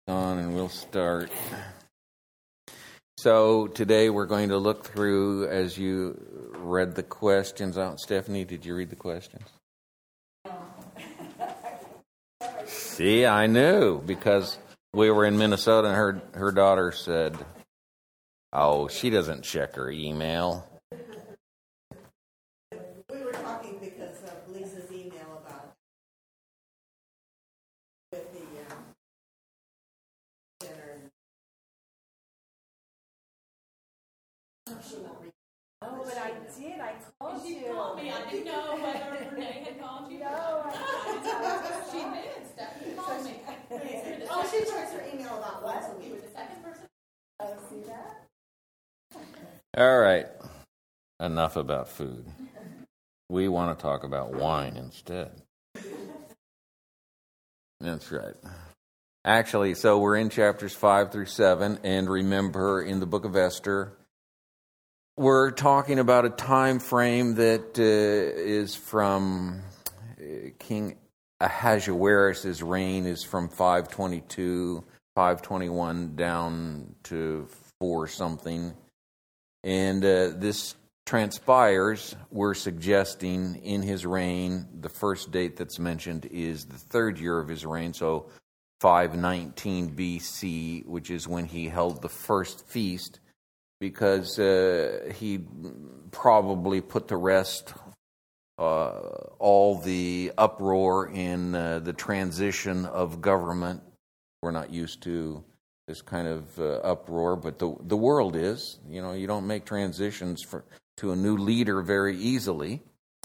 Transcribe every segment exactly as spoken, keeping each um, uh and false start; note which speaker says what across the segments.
Speaker 1: On and we'll start. So today we're going to look through, as you read the questions out. Stephanie, did you read the questions? See, I knew because we were in Minnesota and her her daughter said, "Oh, she doesn't check her email."
Speaker 2: We were talking because of Lisa's email about with the um, dinner.
Speaker 3: Oh, but I did. I called
Speaker 4: she
Speaker 3: you.
Speaker 4: She called me. I didn't know whether Renee had called you.
Speaker 3: No, I
Speaker 4: she did. Stephanie called me.
Speaker 2: Oh, she checks her email about once a
Speaker 4: You were
Speaker 2: week.
Speaker 4: the second person.
Speaker 3: Oh, see that?
Speaker 1: All right. Enough about food. We want to talk about wine instead. That's right. Actually, so we're in chapters five through seven, and remember, in the book of Esther, we're talking about a time frame that uh, is from uh, King Ahasuerus' reign is from five twenty-two, five twenty-one down to four something. And uh, this transpires, we're suggesting, in his reign. The first date that's mentioned is the third year of his reign, so five nineteen B C, which is when he held the first feast, because uh, he probably put to rest uh, all the uproar in uh, the transition of government. We're not used to this kind of uh, uproar, but the the world is. You know, you don't make transitions for, to a new leader very easily.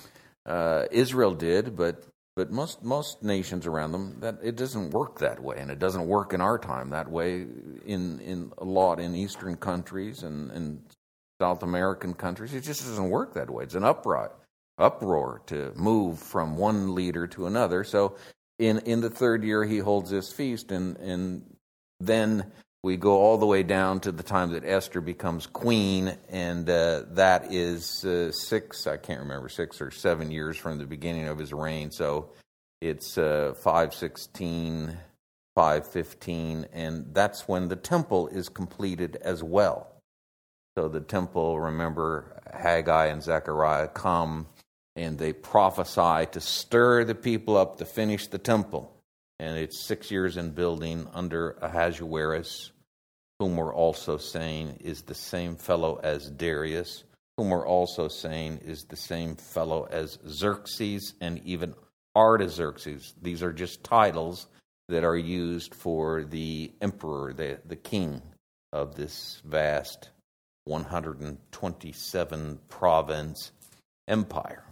Speaker 1: Uh, Israel did, but but most most nations around them, that it doesn't work that way, and it doesn't work in our time that way. In in a lot in Eastern countries and, and South American countries, it just doesn't work that way. It's an uproar, uproar to move from one leader to another. So, in in the third year, he holds this feast, and and then we go all the way down to the time that Esther becomes queen, and uh, that is uh, six, I can't remember, six or seven years from the beginning of his reign. So it's uh, five sixteen, five fifteen, and that's when the temple is completed as well. So the temple, remember, Haggai and Zechariah come, and they prophesy to stir the people up to finish the temple. And it's six years in building under Ahasuerus, whom we're also saying is the same fellow as Darius, whom we're also saying is the same fellow as Xerxes and even Artaxerxes. These are just titles that are used for the emperor, the, the king of this vast one hundred twenty-seven province empire.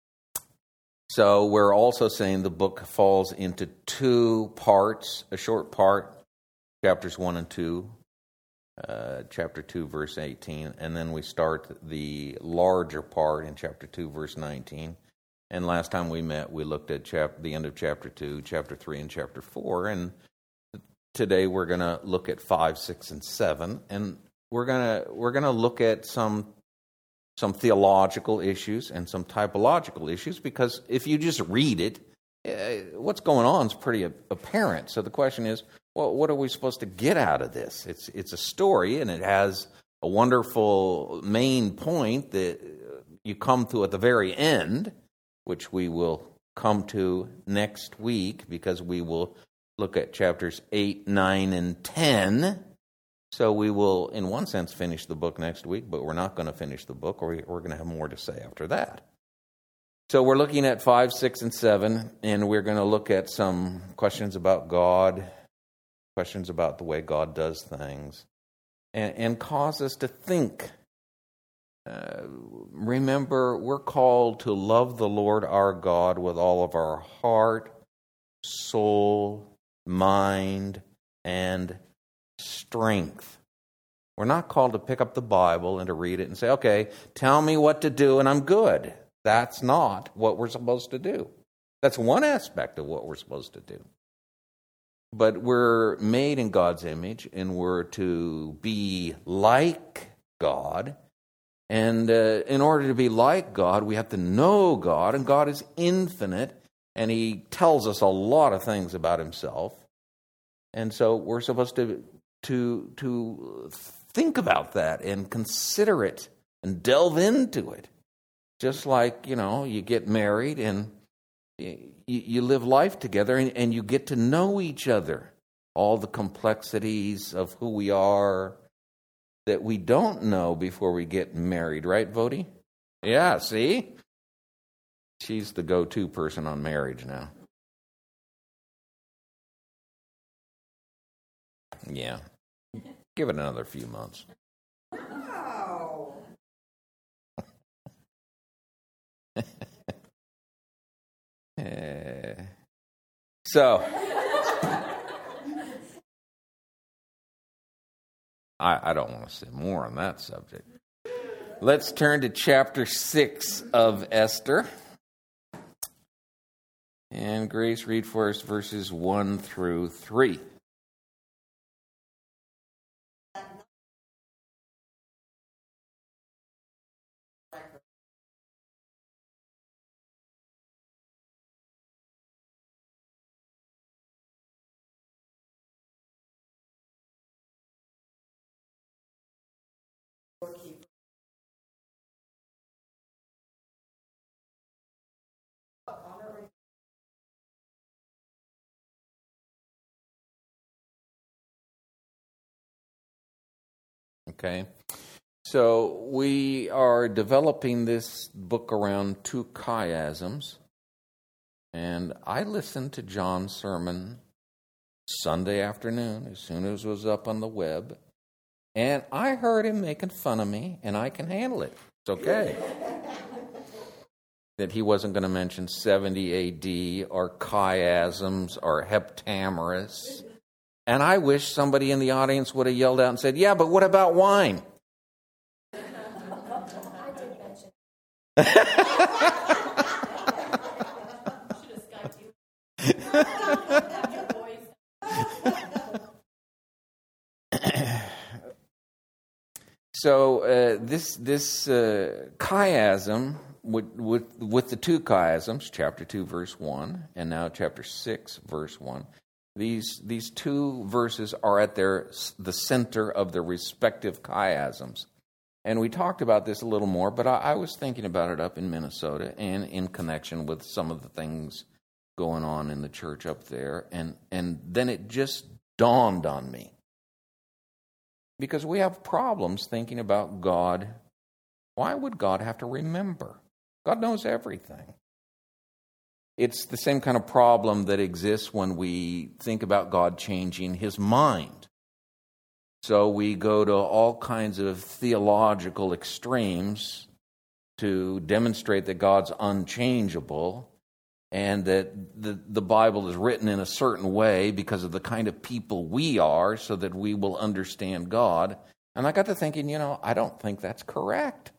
Speaker 1: So we're also saying the book falls into two parts, a short part, chapters one and two, uh, chapter two, verse eighteen, and then we start the larger part in chapter two, verse nineteen. And last time we met, we looked at chap- the end of chapter two, chapter three, and chapter four, and today we're going to look at five, six, and seven, and we're going to we're going to look at some some theological issues and some typological issues, because if you just read it, uh, what's going on is pretty apparent. So the question is, well, what are we supposed to get out of this? It's it's a story, and it has a wonderful main point that you come to at the very end, which we will come to next week, because we will look at chapters eight, nine, and ten. So we will, in one sense, finish the book next week, but we're not going to finish the book, or we're going to have more to say after that. So we're looking at five, six, and seven, and we're going to look at some questions about God, questions about the way God does things, and, and cause us to think. Uh, remember, we're called to love the Lord our God with all of our heart, soul, mind, and strength. We're not called to pick up the Bible and to read it and say, okay, tell me what to do and I'm good. That's not what we're supposed to do. That's one aspect of what we're supposed to do. But we're made in God's image, and we're to be like God. And uh, in order to be like God, we have to know God, and God is infinite, and He tells us a lot of things about Himself. And so we're supposed to to to think about that and consider it and delve into it. Just like, you know, you get married and you, you live life together and, and you get to know each other. All the complexities of who we are that we don't know before we get married. Right, Vody? Yeah, see? She's the go-to person on marriage now. Yeah. Give it another few months.
Speaker 2: Oh.
Speaker 1: uh, so, I, I don't want to say more on that subject. Let's turn to chapter six of Esther. And Grace, read for us verses one through three. Okay, so we are developing this book around two chiasms, and I listened to John's sermon Sunday afternoon as soon as it was up on the web, and I heard him making fun of me, and I can handle it. It's okay. That he wasn't going to mention seventy A D or chiasms or heptameris. And I wish somebody in the audience would have yelled out and said, yeah, but what about wine?
Speaker 3: I did mention.
Speaker 4: Should have Skyped you.
Speaker 1: So uh, this this uh, chiasm with, with with the two chiasms, chapter two, verse one, and now chapter six, verse one. These these two verses are at their the center of their respective chiasms. And we talked about this a little more, but I, I was thinking about it up in Minnesota and in connection with some of the things going on in the church up there. And, and then it just dawned on me. Because we have problems thinking about God. Why would God have to remember? God knows everything. It's the same kind of problem that exists when we think about God changing his mind. So we go to all kinds of theological extremes to demonstrate that God's unchangeable and that the, the Bible is written in a certain way because of the kind of people we are so that we will understand God. And I got to thinking, you know, I don't think that's correct.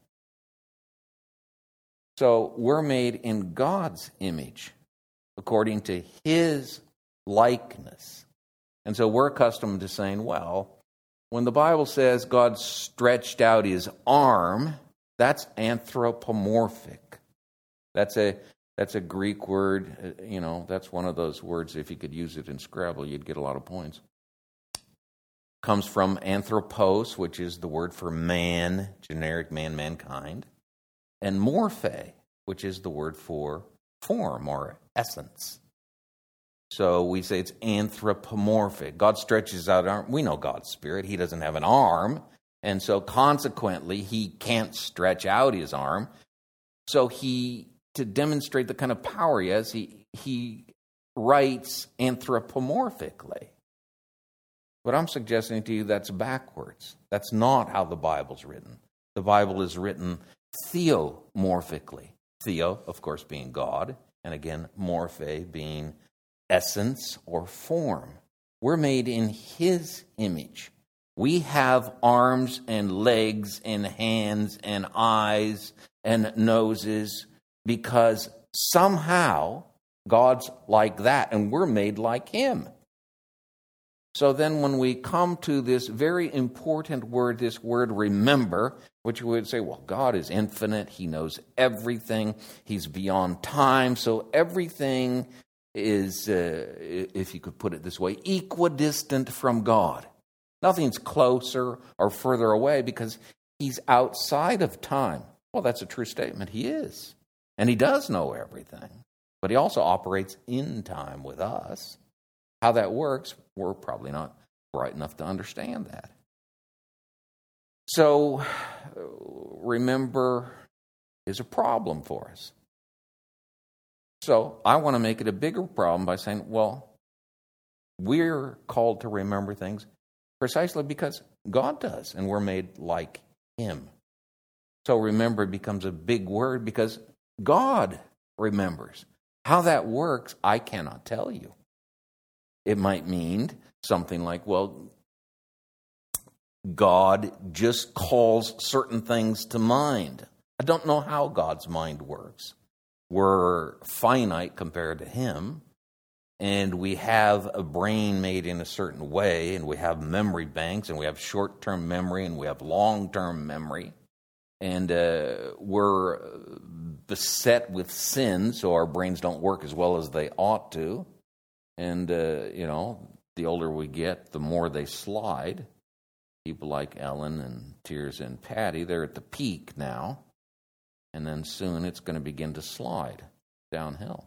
Speaker 1: So we're made in God's image, according to his likeness. And so we're accustomed to saying, well, when the Bible says God stretched out his arm, that's anthropomorphic. That's a that's a Greek word. You know, that's one of those words, if you could use it in Scrabble, you'd get a lot of points. Comes from anthropos, which is the word for man, generic man, mankind. And morphe, which is the word for form or essence. So we say it's anthropomorphic. God stretches out an arm. We know God's spirit. He doesn't have an arm. And so consequently, he can't stretch out his arm. So he, to demonstrate the kind of power he has, he, he writes anthropomorphically. But I'm suggesting to you that's backwards. That's not how the Bible's written. The Bible is written theomorphically. Theo, of course, being God, and again, morphe being essence or form. We're made in his image. We have arms and legs and hands and eyes and noses because somehow God's like that and we're made like him. So then when we come to this very important word, this word remember, which we would say, well, God is infinite. He knows everything. He's beyond time. So everything is, uh, if you could put it this way, equidistant from God. Nothing's closer or further away because he's outside of time. Well, that's a true statement. He is. And he does know everything. But he also operates in time with us. How that works, we're probably not bright enough to understand that. So, remember, is a problem for us. So, I want to make it a bigger problem by saying, well, we're called to remember things precisely because God does, and we're made like him. So, remember becomes a big word because God remembers. How that works, I cannot tell you. It might mean something like, well, God just calls certain things to mind. I don't know how God's mind works. We're finite compared to him, and we have a brain made in a certain way, and we have memory banks, and we have short-term memory, and we have long-term memory, and uh, we're beset with sin, so our brains don't work as well as they ought to. And, uh, you know, the older we get, the more they slide. People like Ellen and Tears and Patty, they're at the peak now. And then soon it's going to begin to slide downhill.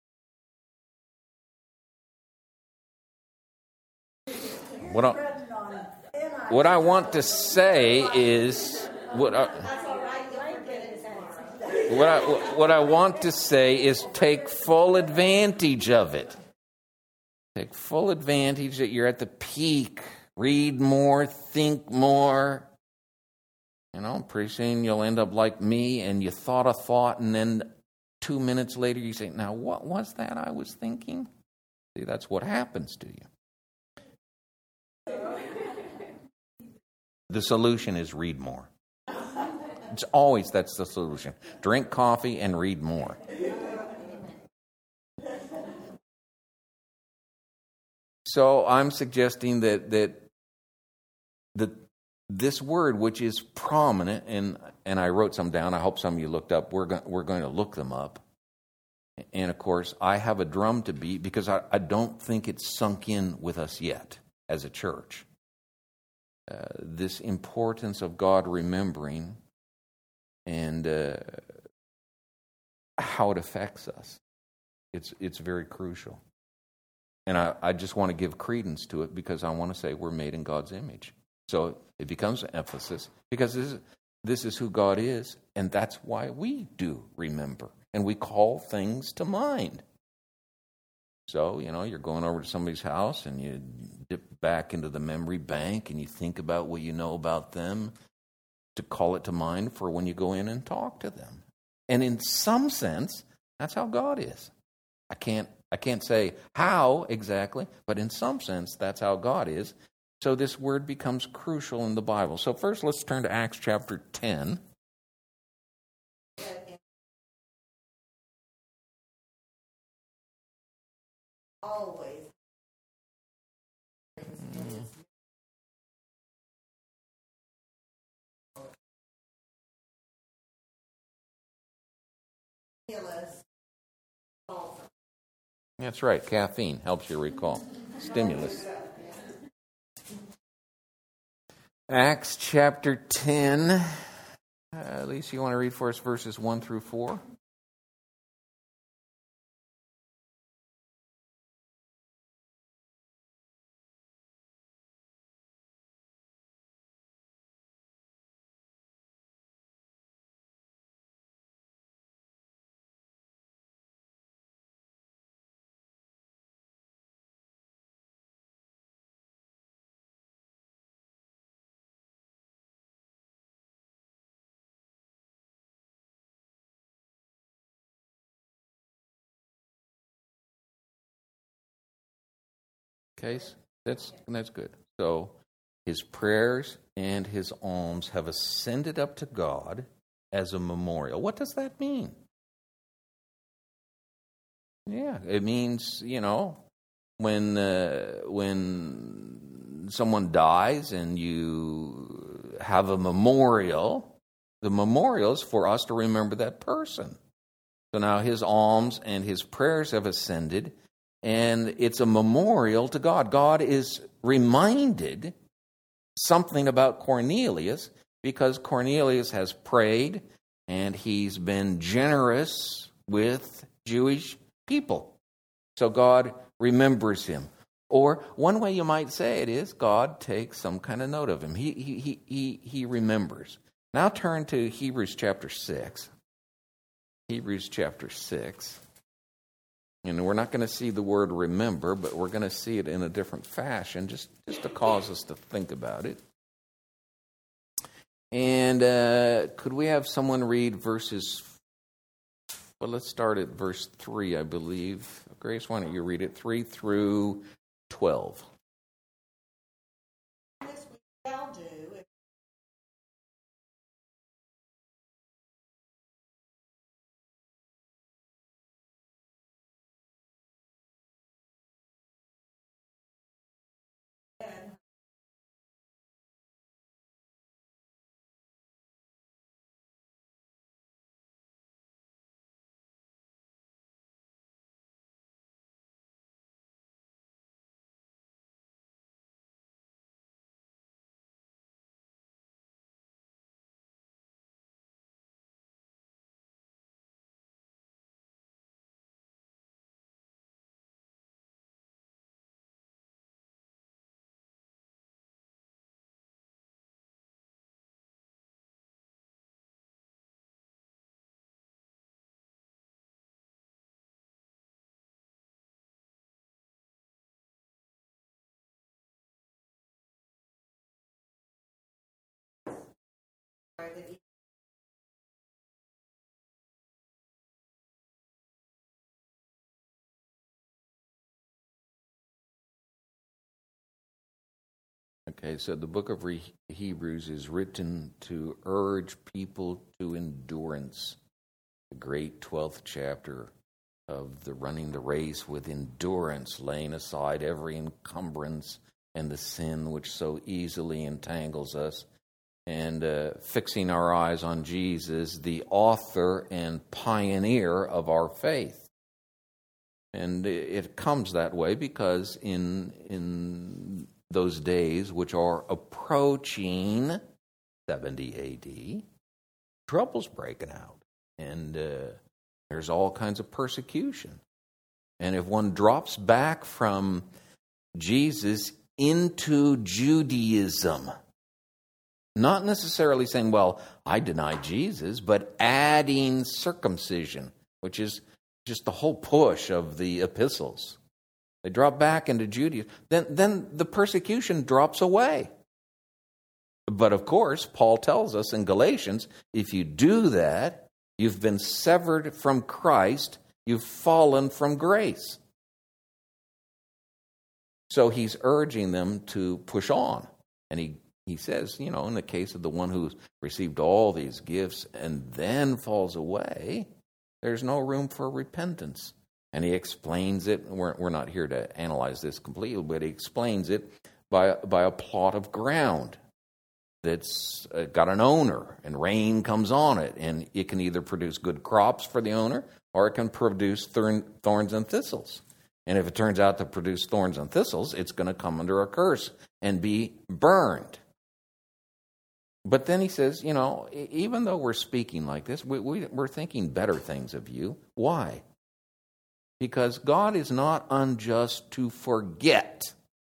Speaker 1: What I, what I want to say is... What I, what I, what I want to say is take full advantage of it. Take full advantage that you're at the peak. Read more, think more. You know, pretty soon you'll end up like me, and you thought a thought, and then two minutes later you say, now what was that I was thinking? See, that's what happens to you. The solution is read more. It's always, that's the solution. Drink coffee and read more. So I'm suggesting that that that this word, which is prominent, and and I wrote some down. I hope some of you looked up. We're going we're going to look them up. And of course, I have a drum to beat because I, I don't think it's sunk in with us yet as a church. Uh, this importance of God remembering and uh, how it affects us. It's it's very crucial. And I, I just want to give credence to it because I want to say we're made in God's image. So it becomes an emphasis because this is, this is who God is, and that's why we do remember. And we call things to mind. So, you know, you're going over to somebody's house and you dip back into the memory bank and you think about what you know about them to call it to mind for when you go in and talk to them. And in some sense, that's how God is. I can't I can't say how exactly, but in some sense, that's how God is. So this word becomes crucial in the Bible. So first, let's turn to Acts chapter ten.
Speaker 2: Always. Stimulus.
Speaker 1: That's right. Caffeine helps you recall. Stimulus. Acts chapter ten. Uh, Lisa, you want to read for us verses one through four? Okay, that's that's good. So his prayers and his alms have ascended up to God as a memorial. What does that mean? Yeah, it means, you know, when uh, when someone dies and you have a memorial, the memorial is for us to remember that person. So now his alms and his prayers have ascended And it's a memorial to God. God is reminded something about Cornelius because Cornelius has prayed and he's been generous with Jewish people. So God remembers him. Or one way you might say it is God takes some kind of note of him. He, he, he, he, he remembers. Now turn to Hebrews chapter six. Hebrews chapter six. And we're not going to see the word remember, but we're going to see it in a different fashion, just, just to cause us to think about it. And uh, could we have someone read verses, well, let's start at verse three, I believe. Grace, why don't you read it, three through twelve.
Speaker 2: This we shall do if that he
Speaker 1: Okay, so the book of Re- Hebrews is written to urge people to endurance. The great twelfth chapter of the running the race with endurance, laying aside every encumbrance and the sin which so easily entangles us, and uh, fixing our eyes on Jesus, the author and pioneer of our faith. And it comes that way because in in those days, which are approaching seventy A D, trouble's breaking out. And uh, there's all kinds of persecution. And if one drops back from Jesus into Judaism, not necessarily saying, well, I deny Jesus, but adding circumcision, which is just the whole push of the epistles. They drop back into Judaism. Then, then the persecution drops away. But of course, Paul tells us in Galatians, if you do that, you've been severed from Christ, you've fallen from grace. So he's urging them to push on. And he, he says, you know, in the case of the one who's received all these gifts and then falls away, there's no room for repentance. And he explains it. We're, we're not here to analyze this completely, but he explains it by, by a plot of ground that's uh, got an owner, and rain comes on it, and it can either produce good crops for the owner, or it can produce thorn, thorns and thistles. And if it turns out to produce thorns and thistles, it's going to come under a curse and be burned. But then he says, you know, even though we're speaking like this, we, we, we're thinking better things of you. Why? Because God is not unjust to forget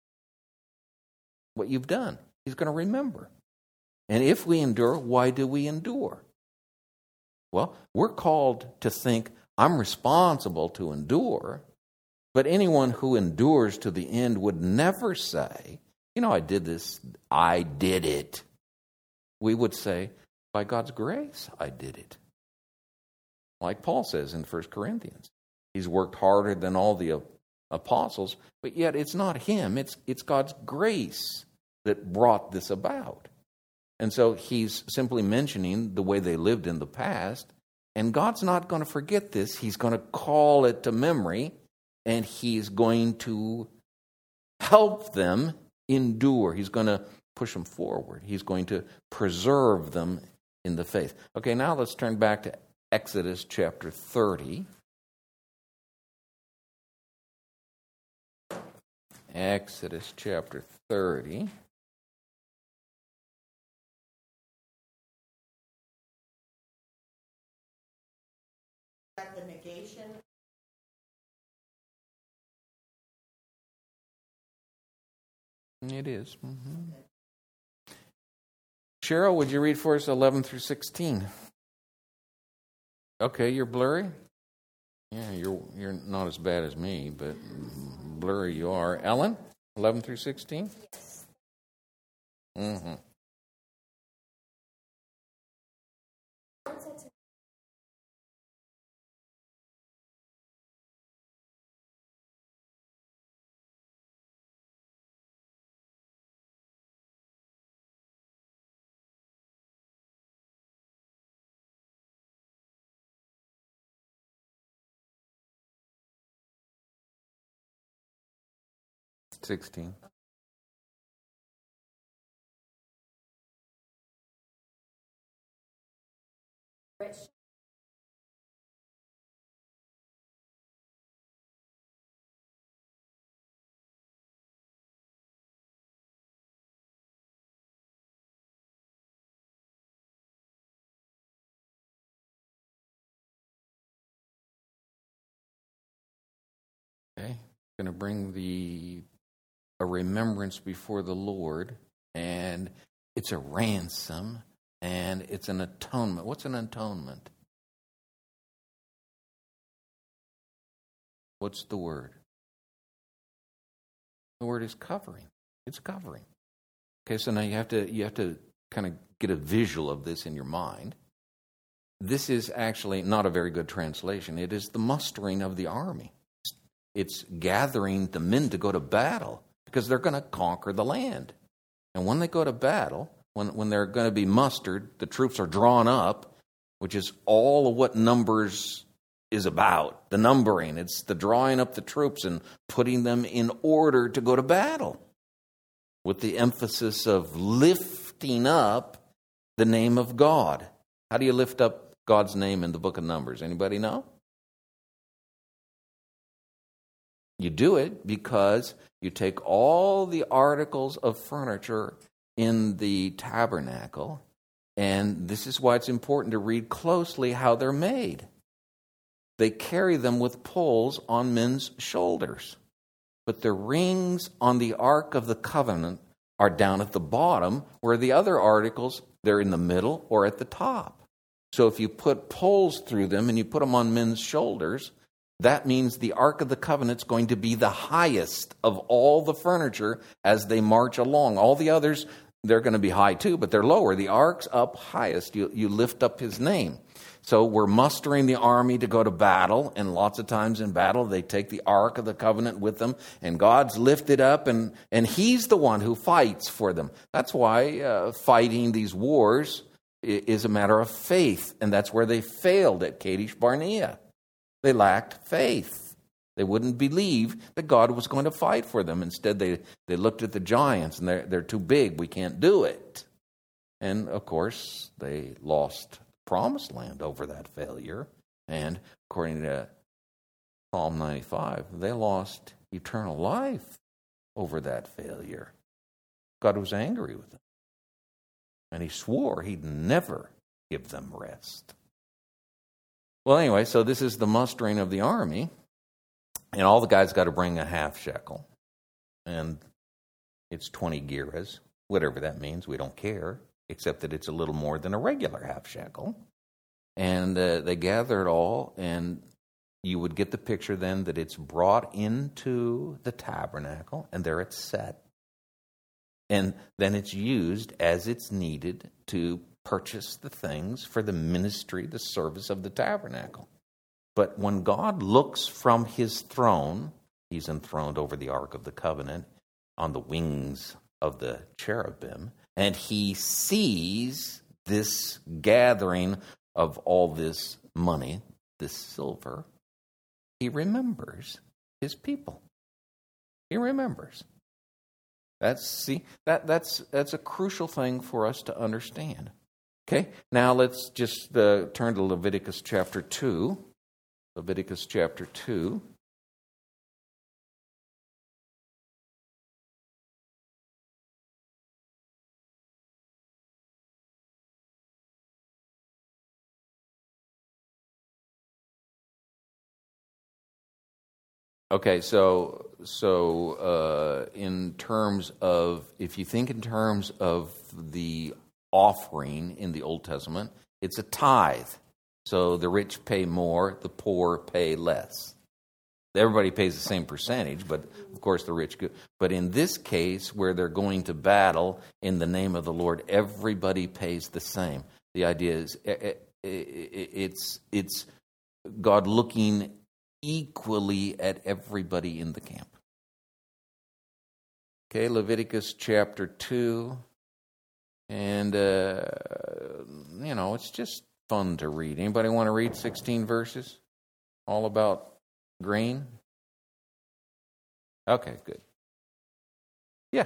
Speaker 1: what you've done. He's going to remember. And if we endure, why do we endure? Well, we're called to think, I'm responsible to endure. But anyone who endures to the end would never say, you know, I did this, I did it. We would say, by God's grace, I did it. Like Paul says in First Corinthians. He's worked harder than all the apostles, but yet it's not him, it's, it's God's grace that brought this about. And so he's simply mentioning the way they lived in the past, and God's not going to forget this. He's going to call it to memory, and he's going to help them endure. He's going to push them forward. He's going to preserve them in the faith. Okay, now let's turn back to Exodus chapter thirty. Exodus chapter thirty.
Speaker 2: That the negation.
Speaker 1: It is. Mm-hmm. Cheryl, would you read for us eleven through sixteen? Okay, you're blurry? Yeah, you're you're not as bad as me, but blurry you are. Ellen, eleven through sixteen?
Speaker 3: Yes.
Speaker 1: Mm-hmm.
Speaker 3: God said to
Speaker 1: sixteen.
Speaker 3: rich.
Speaker 1: Okay. Going to bring the a remembrance before the Lord, and it's a ransom, and it's an atonement. What's an atonement? What's the word? The word is covering. It's covering. Okay, so now you have to you have to kind of get a visual of this in your mind. This is actually not a very good translation. It is the mustering of the army. It's gathering the men to go to battle because they're going to conquer the land. And when they go to battle, when, when they're going to be mustered, the troops are drawn up, which is all of what Numbers is about, the numbering. It's the drawing up the troops and putting them in order to go to battle, with the emphasis of lifting up the name of God. How do you lift up God's name in the book of Numbers? Anybody know? You do it because you take all the articles of furniture in the tabernacle, and this is why it's important to read closely how they're made. They carry them with poles on men's shoulders, but the rings on the Ark of the Covenant are down at the bottom, where the other articles, they're in the middle or at the top. So if you put poles through them and you put them on men's shoulders, that means the Ark of the Covenant's going to be the highest of all the furniture as they march along. All the others, they're going to be high too, but they're lower. The Ark's up highest. You, you lift up his name. So we're mustering the army to go to battle, and lots of times in battle they take the Ark of the Covenant with them, and God's lifted up, and, and he's the one who fights for them. That's why uh, fighting these wars is a matter of faith, and that's where they failed at Kadesh Barnea. They lacked faith. They wouldn't believe that God was going to fight for them. Instead, they, they looked at the giants, and they're, they're too big. We can't do it. And, of course, they lost the promised land over that failure. And according to Psalm ninety-five, they lost eternal life over that failure. God was angry with them. And he swore he'd never give them rest. Well, anyway, so this is the mustering of the army, and all the guys got to bring a half shekel, and it's twenty gerahs, whatever that means. We don't care, except that it's a little more than a regular half shekel. And uh, they gather it all, and you would get the picture then that it's brought into the tabernacle, and there it's set. And then it's used as it's needed to purchase the things for the ministry, the service of the tabernacle. But when God looks from his throne, he's enthroned over the Ark of the Covenant on the wings of the cherubim, and he sees this gathering of all this money, this silver, he remembers his people. He remembers. That's see that that's that's a crucial thing for us to understand. Okay, now let's just uh, turn to Leviticus chapter two. Leviticus chapter two. Okay, so so uh, in terms of, if you think in terms of the offering in the Old Testament, it's a tithe. So the rich pay more, the poor pay less. Everybody pays the same percentage, but of course the rich go. But in this case, where they're going to battle in the name of the Lord, everybody pays the same. The idea is it's it's God looking equally at everybody in the camp. Okay, Leviticus chapter two. And, uh, you know, it's just fun to read. Anybody want to read sixteen verses? All about grain? Okay, good. Yeah.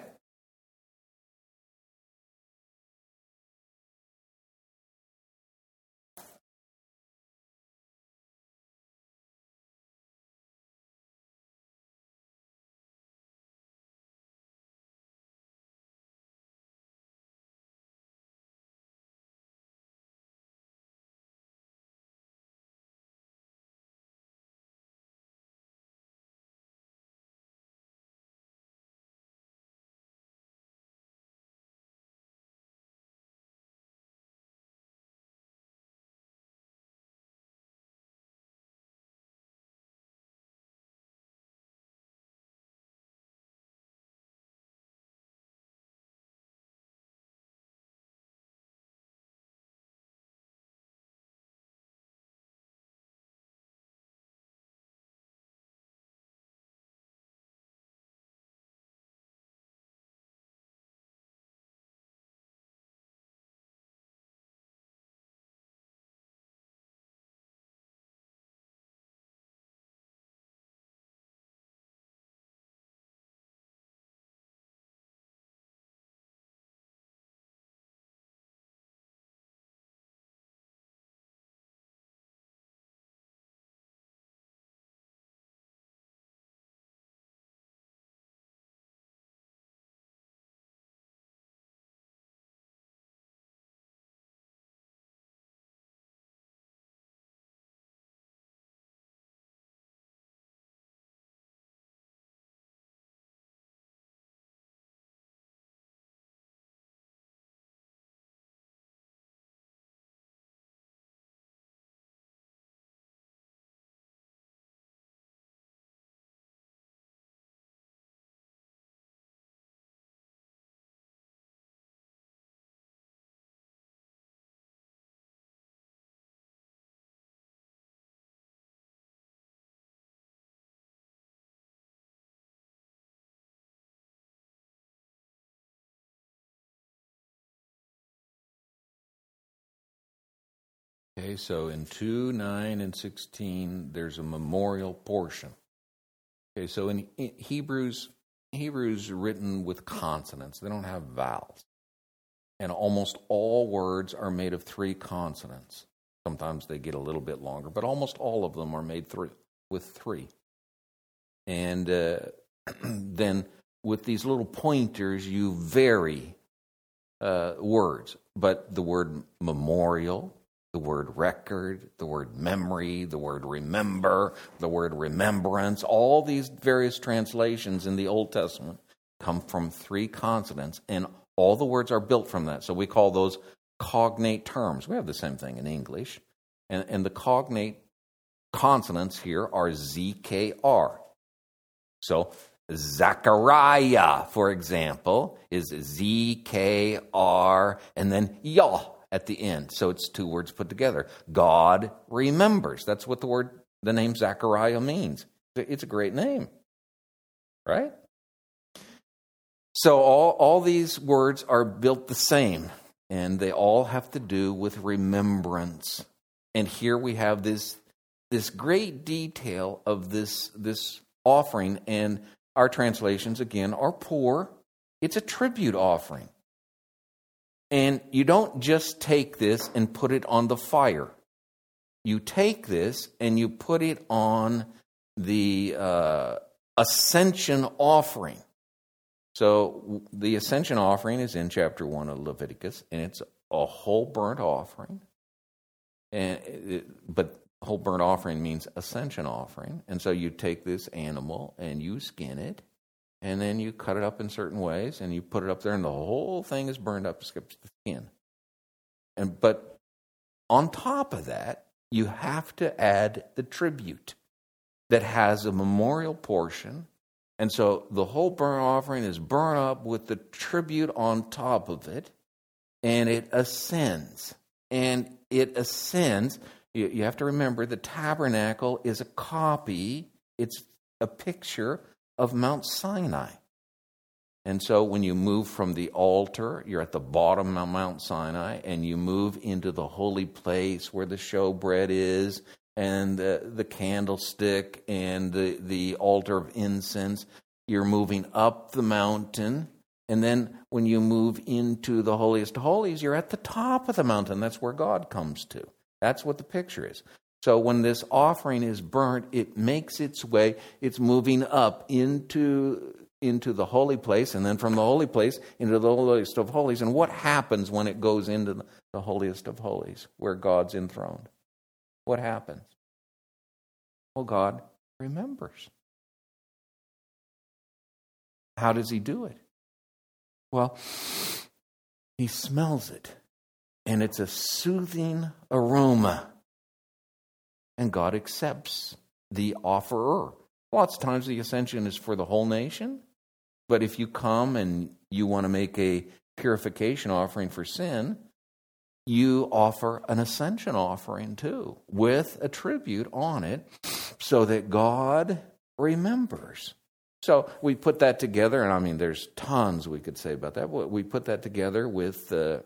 Speaker 1: Okay, so in two, nine, and sixteen, there's a memorial portion. Okay, so in Hebrews, Hebrews written with consonants. They don't have vowels. And almost all words are made of three consonants. Sometimes they get a little bit longer, but almost all of them are made three, with three. And uh, then with these little pointers, you vary uh, words. But the word memorial, the word record, the word memory, the word remember, the word remembrance, all these various translations in the Old Testament come from three consonants, and all the words are built from that. So we call those cognate terms. We have the same thing in English. And, and the cognate consonants here are Z K R. So Zechariah, for example, is Z K R and then Yah at the end. So it's two words put together. God remembers. That's what the word, the name Zechariah means. It's a great name, right? So all, all these words are built the same, and they all have to do with remembrance. And here we have this, this great detail of this, this offering, and our translations, again, are poor. It's a tribute offering. And you don't just take this and put it on the fire. You take this and you put it on the uh, ascension offering. So the ascension offering is in chapter one of Leviticus, and it's a whole burnt offering. And it, but whole burnt offering means ascension offering. And so you take this animal and you skin it, and then you cut it up in certain ways, and you put it up there, and the whole thing is burned up, except the skin. And but on top of that, you have to add the tribute that has a memorial portion. And so the whole burnt offering is burnt up with the tribute on top of it, and it ascends. And it ascends. You, you have to remember the tabernacle is a copy, it's a picture of Mount Sinai. And so when you move from the altar, you're at the bottom of Mount Sinai, and you move into the holy place where the showbread is, and the, the candlestick, and the, the altar of incense. You're moving up the mountain, and then when you move into the holiest of holies, you're at the top of the mountain. That's where God comes to. That's what the picture is. So when this offering is burnt, it makes its way, it's moving up into into the holy place, and then from the holy place into the holiest of holies. And what happens when it goes into the holiest of holies, where God's enthroned? What happens? Well, God remembers. How does he do it? Well, he smells it, and it's a soothing aroma. And God accepts the offerer. Lots of times the ascension is for the whole nation. But if you come and you want to make a purification offering for sin, you offer an ascension offering too, with a tribute on it, so that God remembers. So we put that together, and I mean, there's tons we could say about that. We put that together with uh,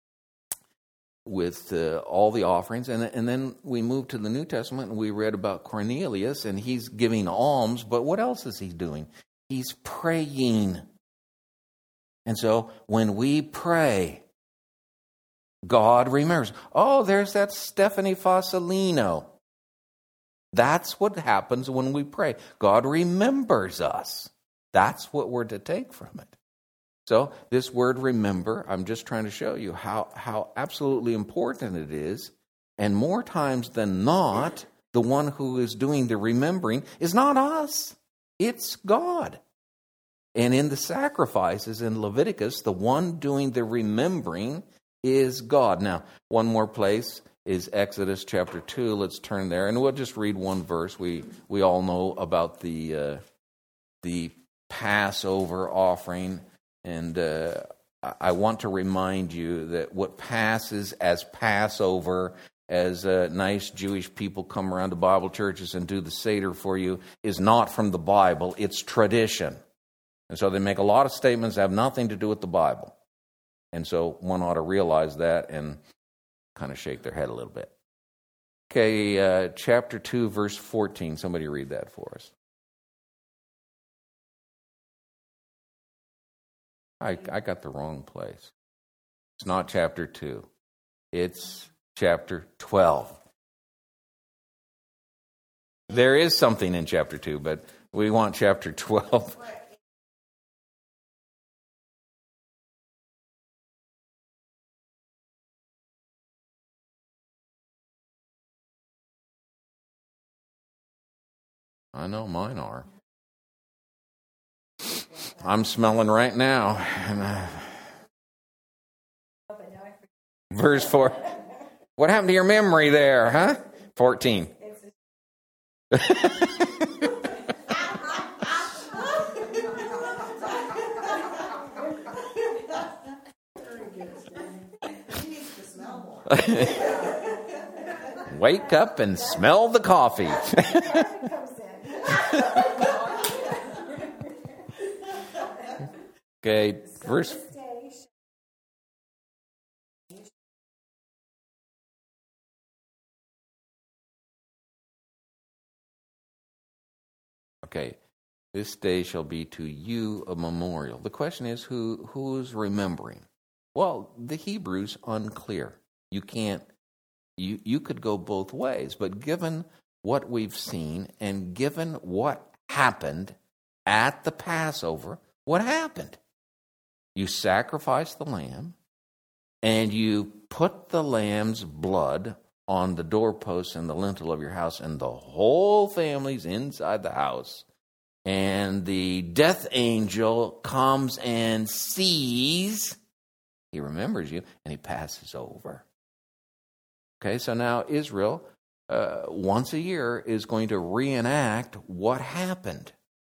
Speaker 1: with uh, all the offerings, and and then we moved to the New Testament, and we read about Cornelius, and he's giving alms. But what else is he doing? He's praying. And so when we pray, God remembers. Oh, there's that Stephanie Fossolino. That's what happens when we pray. God remembers us. That's what we're to take from it. So this word remember, I'm just trying to show you how, how absolutely important it is. And more times than not, the one who is doing the remembering is not us. It's God. And in the sacrifices in Leviticus, the one doing the remembering is God. Now, one more place is Exodus chapter two. Let's turn there, and we'll just read one verse. We we all know about the uh, the Passover offering, and uh, I want to remind you that what passes as Passover, as uh, nice Jewish people come around to Bible churches and do the Seder for you, is not from the Bible. It's tradition. And so they make a lot of statements that have nothing to do with the Bible. And so one ought to realize that and kind of shake their head a little bit. Okay, uh, chapter two, verse fourteen. Somebody read that for us. I, I got the wrong place. It's not chapter two. It's chapter twelve. There is something in chapter two, but we want chapter twelve. I know mine are. I'm smelling right now. And, uh, verse four. What happened to your memory there, huh? fourteen. Wake up and smell the coffee. Okay, verse. Okay, this day shall be to you a memorial. The question is, who who's remembering? Well, the Hebrew's unclear. You can't. You you could go both ways, but given what we've seen and given what happened at the Passover, what happened? You sacrifice the lamb, and you put the lamb's blood on the doorposts and the lintel of your house, and the whole family's inside the house. And the death angel comes and sees, he remembers you, and he passes over. Okay, so now Israel, uh, once a year, is going to reenact what happened.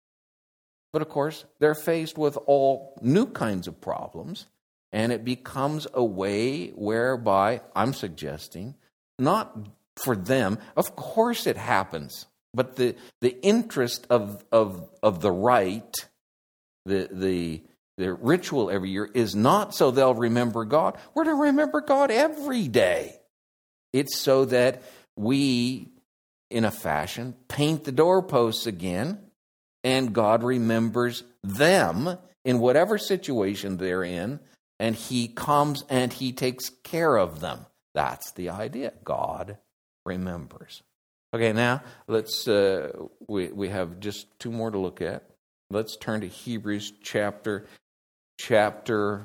Speaker 1: But of course, they're faced with all new kinds of problems, and it becomes a way whereby, I'm suggesting, not for them, of course it happens, but the, the interest of, of, of the rite, the, the, the ritual every year is not so they'll remember God. We're to remember God every day. It's so that we, in a fashion, paint the doorposts again, and God remembers them in whatever situation they're in, and He comes and He takes care of them. That's the idea. God remembers. Okay, now let's. Uh, we we have just two more to look at. Let's turn to Hebrews chapter chapter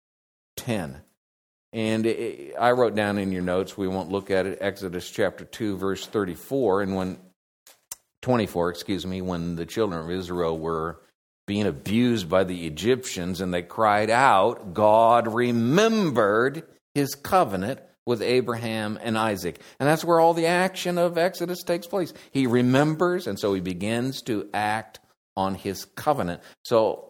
Speaker 1: ten. And it, I wrote down in your notes. We won't look at it. Exodus chapter two, verse thirty-four, and when twenty-four. Excuse me. When the children of Israel were being abused by the Egyptians, and they cried out, God remembered His covenant with Abraham and Isaac. And that's where all the action of Exodus takes place. He remembers, and so he begins to act on His covenant. So,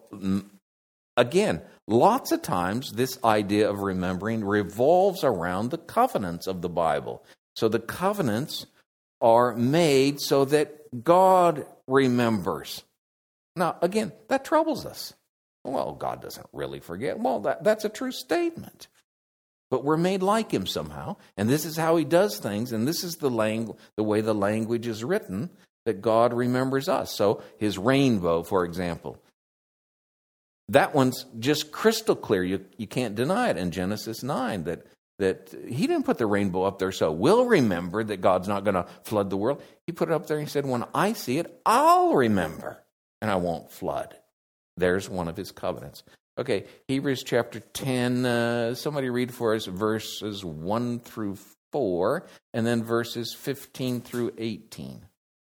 Speaker 1: again, lots of times this idea of remembering revolves around the covenants of the Bible. So the covenants are made so that God remembers. Now, again, that troubles us. Well, God doesn't really forget. Well, that, that's a true statement. But we're made like Him somehow, and this is how He does things, and this is the langu- the way the language is written, that God remembers us. So His rainbow, for example, that one's just crystal clear. You, you can't deny it in Genesis nine, that, that He didn't put the rainbow up there so we'll remember that God's not going to flood the world. He put it up there and He said, when I see it, I'll remember. And I won't flood. There's one of His covenants. Okay, Hebrews chapter ten. Uh, somebody read for us verses one through four, and then verses fifteen through eighteen.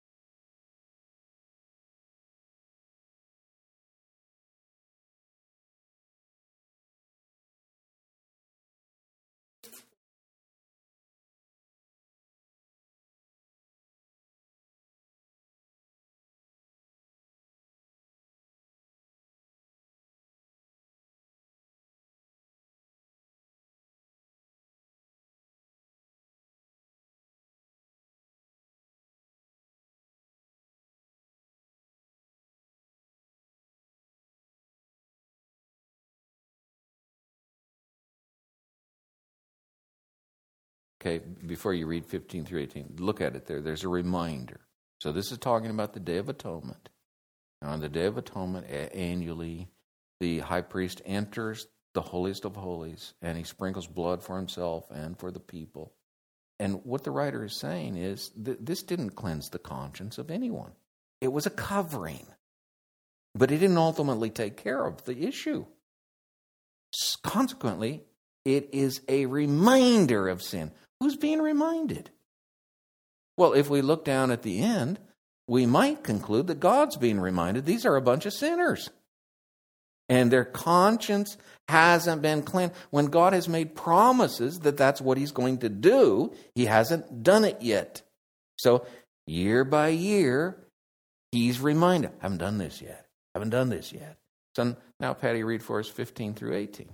Speaker 1: Okay, before you read fifteen through eighteen, look at it there. There's a reminder. So this is talking about the Day of Atonement. And on the Day of Atonement, annually, the high priest enters the holiest of holies, and he sprinkles blood for himself and for the people. And what the writer is saying is that this didn't cleanse the conscience of anyone. It was a covering. But it didn't ultimately take care of the issue. Consequently, it is a reminder of sin. Who's being reminded? Well, if we look down at the end, we might conclude that God's being reminded these are a bunch of sinners. And their conscience hasn't been cleansed. When God has made promises that that's what He's going to do, He hasn't done it yet. So year by year, He's reminded, I haven't done this yet. I haven't done this yet. So now, Patty, read for us fifteen through eighteen.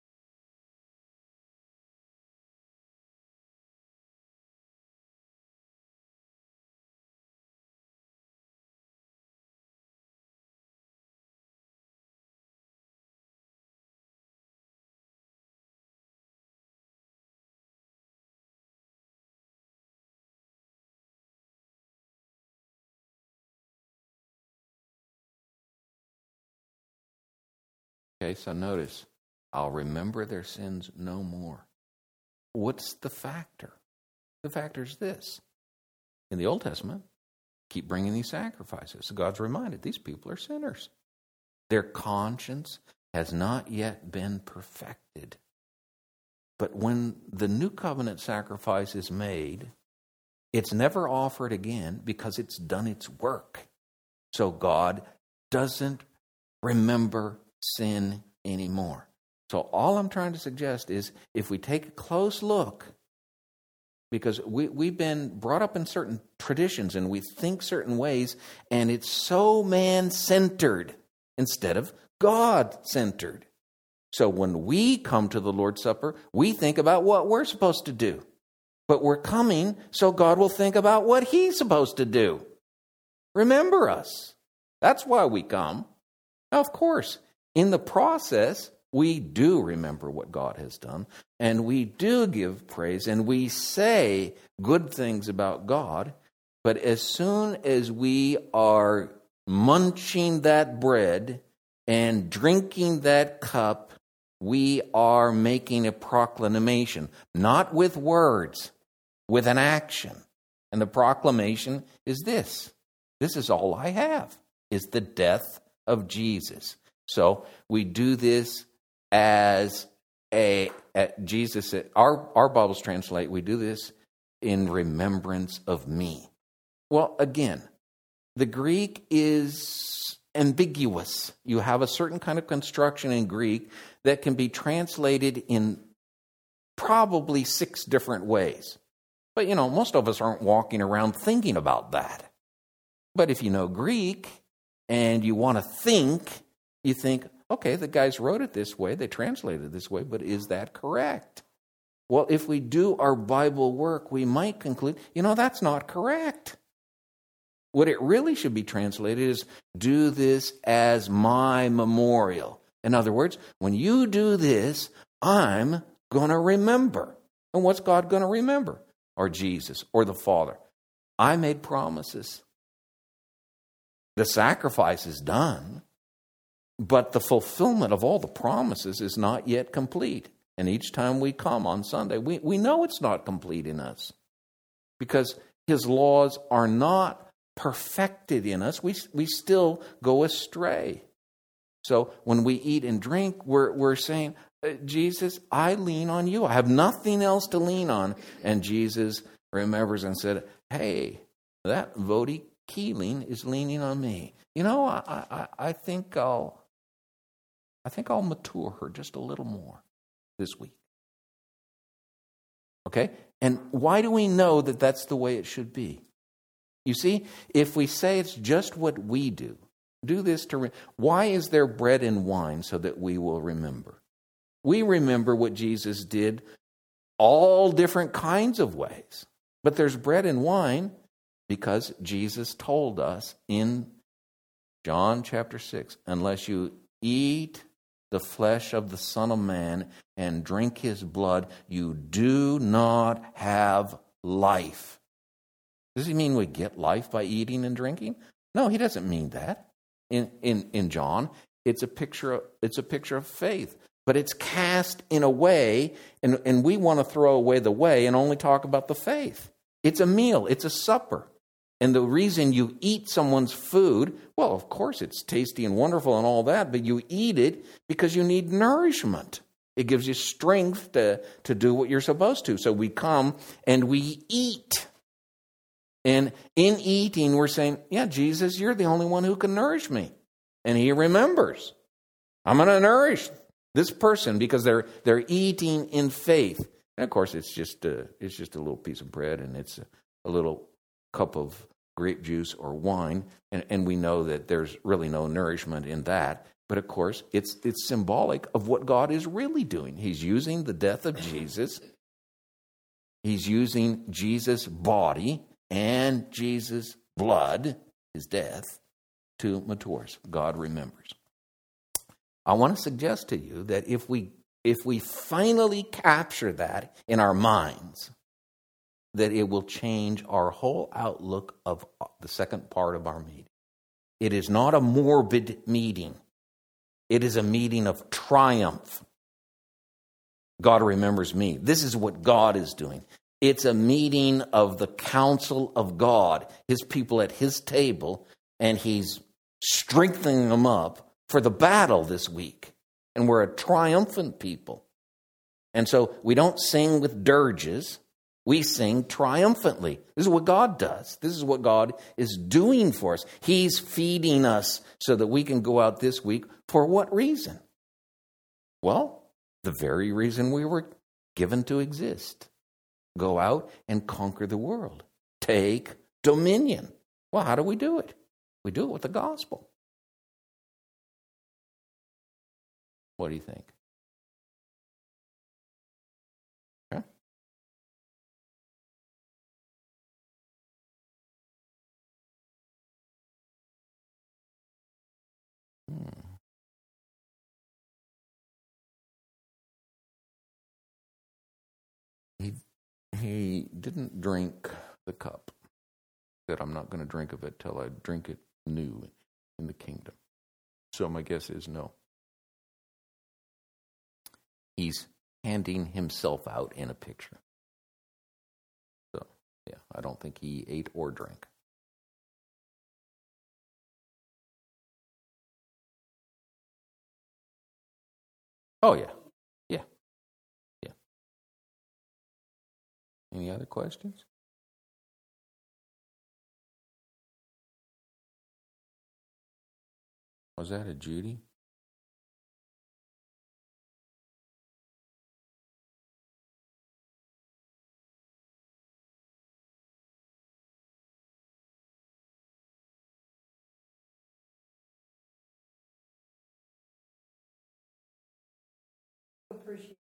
Speaker 1: Okay, so notice, I'll remember their sins no more. What's the factor? The factor is this. In the Old Testament, keep bringing these sacrifices. So God's reminded, these people are sinners. Their conscience has not yet been perfected. But when the new covenant sacrifice is made, it's never offered again because it's done its work. So God doesn't remember sin anymore. So all I'm trying to suggest is if we take a close look, because we, we've been brought up in certain traditions and we think certain ways, and it's so man-centered instead of God-centered. So when we come to the Lord's Supper, we think about what we're supposed to do. But we're coming so God will think about what He's supposed to do. Remember us. That's why we come. Now, of course, in the process, we do remember what God has done, and we do give praise, and we say good things about God. But as soon as we are munching that bread and drinking that cup, we are making a proclamation, not with words, with an action. And the proclamation is this. This is all I have, is the death of Jesus. So we do this as a, a Jesus, our, our Bibles translate, we do this in remembrance of me. Well, again, the Greek is ambiguous. You have a certain kind of construction in Greek that can be translated in probably six different ways. But, you know, most of us aren't walking around thinking about that. But if you know Greek and you want to think, you think, okay, the guys wrote it this way, they translated it this way, but is that correct? Well, if we do our Bible work, we might conclude, you know, that's not correct. What it really should be translated is, do this as my memorial. In other words, when you do this, I'm going to remember. And what's God going to remember? Or Jesus, or the Father. I made promises. The sacrifice is done, but the fulfillment of all the promises is not yet complete. And each time we come on Sunday, we, we know it's not complete in us, because His laws are not perfected in us. We, we still go astray. So when we eat and drink, we're, we're saying, Jesus, I lean on you. I have nothing else to lean on. And Jesus remembers and said, hey, that Vodi Keeling is leaning on me. You know, I, I, I think I'll, I think I'll mature her just a little more this week. Okay? And why do we know that that's the way it should be? You see, if we say it's just what we do, do this to, re- why is there bread and wine? So that we will remember. We remember what Jesus did all different kinds of ways. But there's bread and wine because Jesus told us in John chapter six, unless you eat the flesh of the Son of Man and drink His blood, you do not have life. Does He mean we get life by eating and drinking? No, He doesn't mean that. In in, in John, it's a picture of, it's a picture of faith. But it's cast in a way, and, and we want to throw away the way and only talk about the faith. It's a meal. It's a supper. And the reason you eat someone's food, well, of course, it's tasty and wonderful and all that, but you eat it because you need nourishment. It gives you strength to, to do what you're supposed to. So we come and we eat. And in eating, we're saying, yeah, Jesus, you're the only one who can nourish me. And He remembers. I'm going to nourish this person because they're they're eating in faith. And of course, it's just a, it's just a little piece of bread and it's a, a little cup of grape juice or wine. And, and we know that there's really no nourishment in that. But of course, it's it's symbolic of what God is really doing. He's using the death of Jesus. He's using Jesus' body and Jesus' blood, His death, to mature us. God remembers. I want to suggest to you that if we if we finally capture that in our minds, that it will change our whole outlook of the second part of our meeting. It is not a morbid meeting. It is a meeting of triumph. God remembers me. This is what God is doing. It's a meeting of the counsel of God, His people at His table, and He's strengthening them up for the battle this week. And we're a triumphant people. And so we don't sing with dirges. We sing triumphantly. This is what God does. This is what God is doing for us. He's feeding us so that we can go out this week. For what reason? Well, the very reason we were given to exist. Go out and conquer the world. Take dominion. Well, how do we do it? We do it with the gospel. What do you think? Okay. Hmm. He, he didn't drink the cup. He said, I'm not going to drink of it till I drink it new in the kingdom. So my guess is no. He's handing himself out in a picture. So, yeah, I don't think he ate or drank. Oh, yeah. Yeah. Yeah. Any other questions? Was that a Judy?
Speaker 2: Appreciate.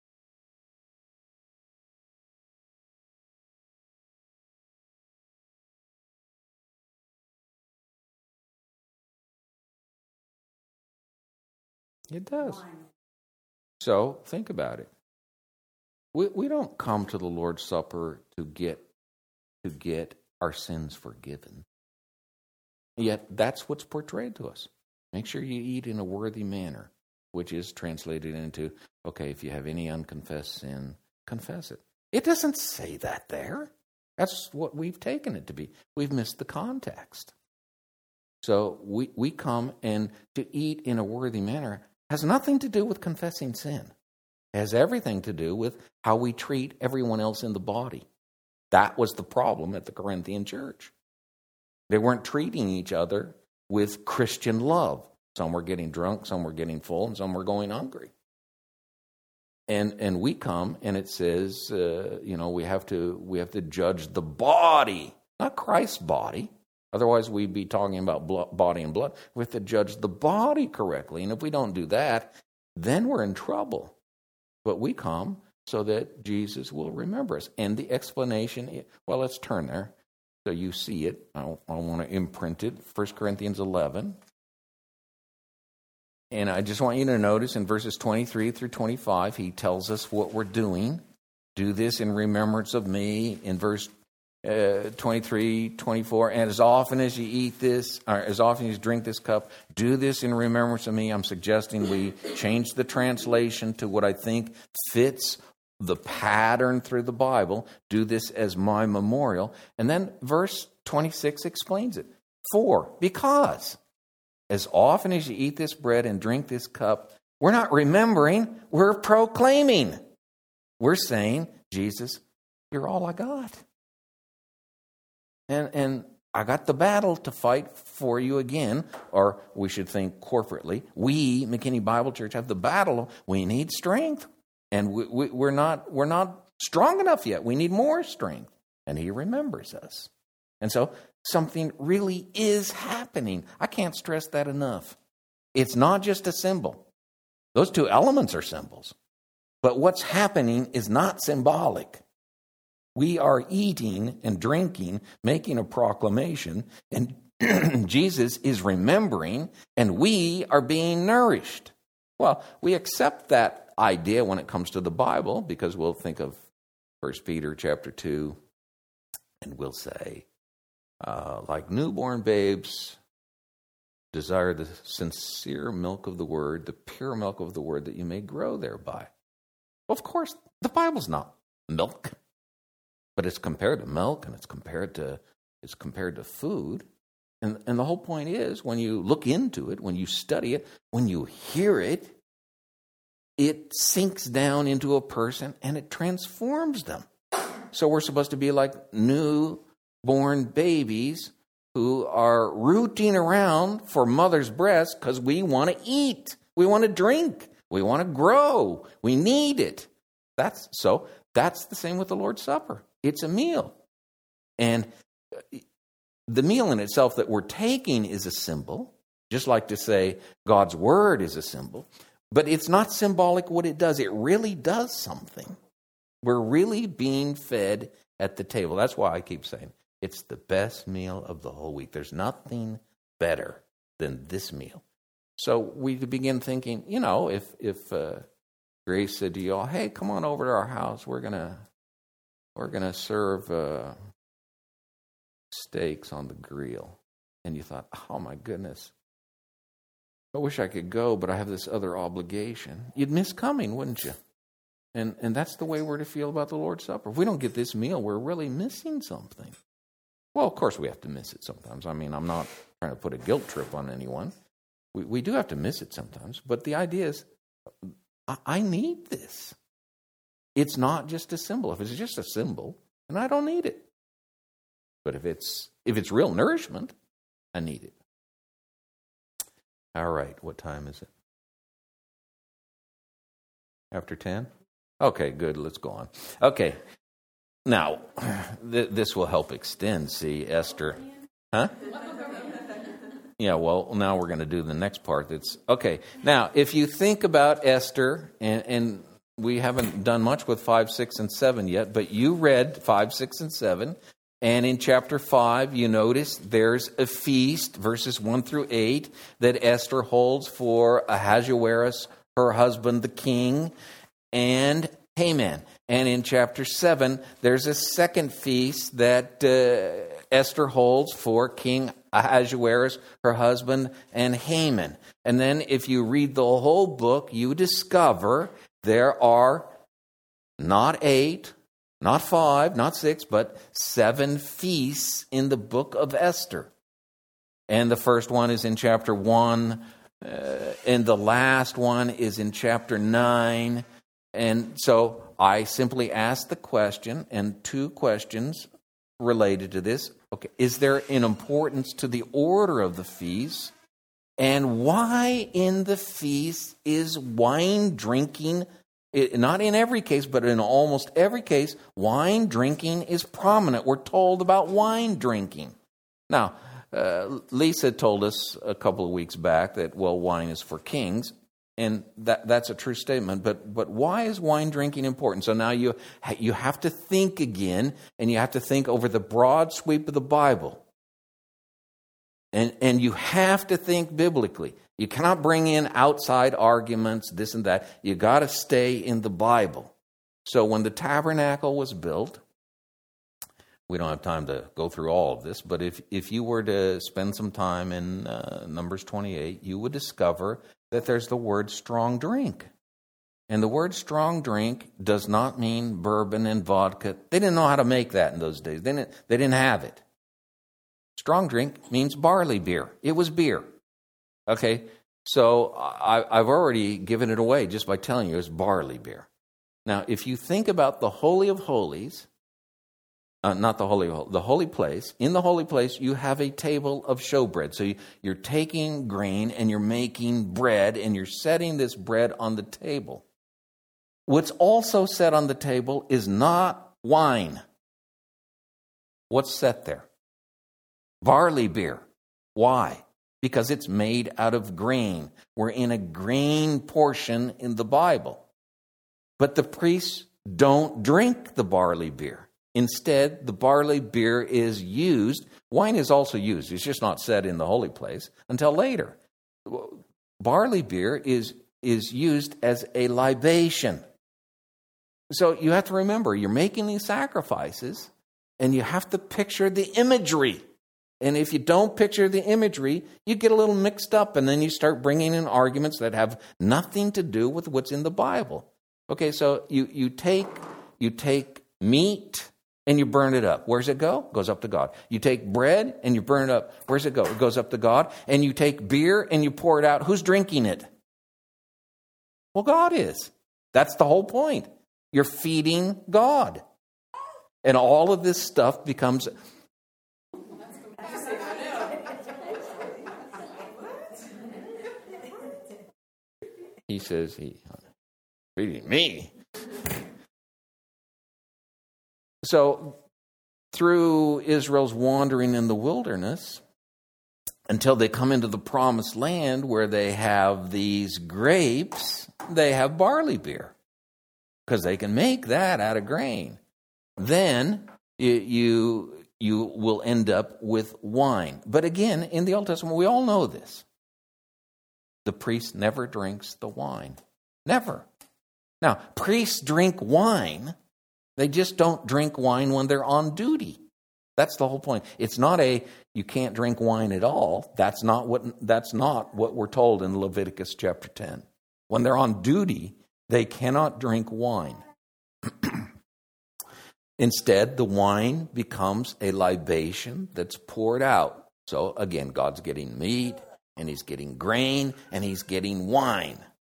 Speaker 1: It does. So think about it. We we don't come to the Lord's Supper to get to get our sins forgiven. Yet that's what's portrayed to us. Make sure you eat in a worthy manner, which is translated into, okay, if you have any unconfessed sin, confess it. It doesn't say that there. That's what we've taken it to be. We've missed the context. So we, we come, and to eat in a worthy manner has nothing to do with confessing sin. It has everything to do with how we treat everyone else in the body. That was the problem at the Corinthian church. They weren't treating each other with Christian love. Some were getting drunk, some were getting full, and some were going hungry. And and we come, and it says, uh, you know, we have to we have to judge the body, not Christ's body. Otherwise, we'd be talking about blood, body and blood. We have to judge the body correctly. And if we don't do that, then we're in trouble. But we come so that Jesus will remember us. And the explanation, well, let's turn there so you see it. I, I want to imprint it. First Corinthians eleven. And I just want you to notice in verses twenty-three through twenty-five, he tells us what we're doing. Do this in remembrance of me. In verse uh, twenty-three, twenty-four, and as often as you eat this, or as often as you drink this cup, do this in remembrance of me. I'm suggesting we change the translation to what I think fits the pattern through the Bible. Do this as my memorial. And then verse twenty-six explains it. For, because, as often as you eat this bread and drink this cup, we're not remembering, we're proclaiming. We're saying, Jesus, you're all I got. And, and I got the battle to fight for you again, or we should think corporately. We, McKinney Bible Church, have the battle. We need strength. And we, we, we're not we're not strong enough yet. We need more strength. And he remembers us. And so something really is happening. I can't stress that enough. It's not just a symbol. Those two elements are symbols. But what's happening is not symbolic. We are eating and drinking, making a proclamation, and Jesus is remembering, and we are being nourished. Well, we accept that idea when it comes to the Bible, because we'll think of First Peter chapter two, and we'll say, uh, like newborn babes, desire the sincere milk of the word, the pure milk of the word, that you may grow thereby. Well, of course, the Bible's not milk, but it's compared to milk, and it's compared to it's compared to food. And, and the whole point is, when you look into it, when you study it, when you hear it, it sinks down into a person and it transforms them. So we're supposed to be like newborn babies who are rooting around for mother's breast because we want to eat, we want to drink, we want to grow, we need it. That's so that's the same with the Lord's Supper. It's a meal. And the meal in itself that we're taking is a symbol, just like to say God's word is a symbol, but it's not symbolic what it does. It really does something. We're really being fed at the table. That's why I keep saying it's the best meal of the whole week. There's nothing better than this meal. So we begin thinking, you know, if if uh, Grace said to you all, "Hey, come on over to our house. We're gonna we're gonna serve uh, steaks on the grill," and you thought, "Oh my goodness, I wish I could go, but I have this other obligation." You'd miss coming, wouldn't you? And and that's the way we're to feel about the Lord's Supper. If we don't get this meal, we're really missing something. Well, of course we have to miss it sometimes. I mean, I'm not trying to put a guilt trip on anyone. We we do have to miss it sometimes. But the idea is, I, I need this. It's not just a symbol. If it's just a symbol, then I don't need it. But if it's if it's real nourishment, I need it. All right, what time is it? After ten? Okay, good. Let's go on. Okay. Now, th- this will help extend, see, Esther. Huh? Yeah, well, now we're going to do the next part. That's okay. Now, if you think about Esther, and, and we haven't done much with five, six, and seven yet, but you read five, six, and seven. And in chapter five, you notice there's a feast, verses one through eight, that Esther holds for Ahasuerus, her husband, the king, and Haman. And in chapter seven, there's a second feast that uh, Esther holds for King Ahasuerus, her husband, and Haman. And then if you read the whole book, you discover there are not eight, not five, not six, but seven feasts in the book of Esther. And the first one is in chapter one, uh, and the last one is in chapter nine. And so I simply asked the question, and two questions related to this. Okay, is there an importance to the order of the feast? And why in the feast is wine drinking? It, not in every case, but in almost every case, wine drinking is prominent. We're told about wine drinking. Now, uh, Lisa told us a couple of weeks back that, well, wine is for kings. And that that's a true statement, but but why is wine drinking important? So now you you have to think again, and you have to think over the broad sweep of the Bible. And and you have to think biblically. You cannot bring in outside arguments, this and that. You got to stay in the Bible. So when the tabernacle was built, we don't have time to go through all of this, but if, if you were to spend some time in uh, Numbers twenty-eight, you would discover that there's the word strong drink. And the word strong drink does not mean bourbon and vodka. They didn't know how to make that in those days. They didn't, they didn't have it. Strong drink means barley beer. It was beer. Okay, so I, I've already given it away just by telling you it's barley beer. Now, if you think about the Holy of Holies, Uh, not the holy, the holy place. In the holy place, you have a table of showbread. So you, you're taking grain and you're making bread and you're setting this bread on the table. What's also set on the table is not wine. What's set there? Barley beer. Why? Because it's made out of grain. We're in a grain portion in the Bible. But the priests don't drink the barley beer. Instead, the barley beer is used. Wine is also used. It's just not set in the holy place until later. Barley beer is, is used as a libation. So you have to remember, you're making these sacrifices, and you have to picture the imagery. And if you don't picture the imagery, you get a little mixed up, and then you start bringing in arguments that have nothing to do with what's in the Bible. Okay, so you, you take you take meat, and you burn it up. Where's it go? It goes up to God. You take bread and you burn it up. Where's it go? It goes up to God. And you take beer and you pour it out. Who's drinking it? Well, God is. That's the whole point. You're feeding God. And all of this stuff becomes... He says, he feeding me. So, through Israel's wandering in the wilderness, until they come into the promised land where they have these grapes, they have barley beer. Because they can make that out of grain. Then you, you, you will end up with wine. But again, in the Old Testament, we all know this. The priest never drinks the wine. Never. Now, priests drink wine. They just don't drink wine when they're on duty. That's the whole point. It's not a, you can't drink wine at all. That's not what, that's not what we're told in Leviticus chapter ten. When they're on duty, they cannot drink wine. Instead, the wine becomes a libation that's poured out. So again, God's getting meat, and he's getting grain, and he's getting wine.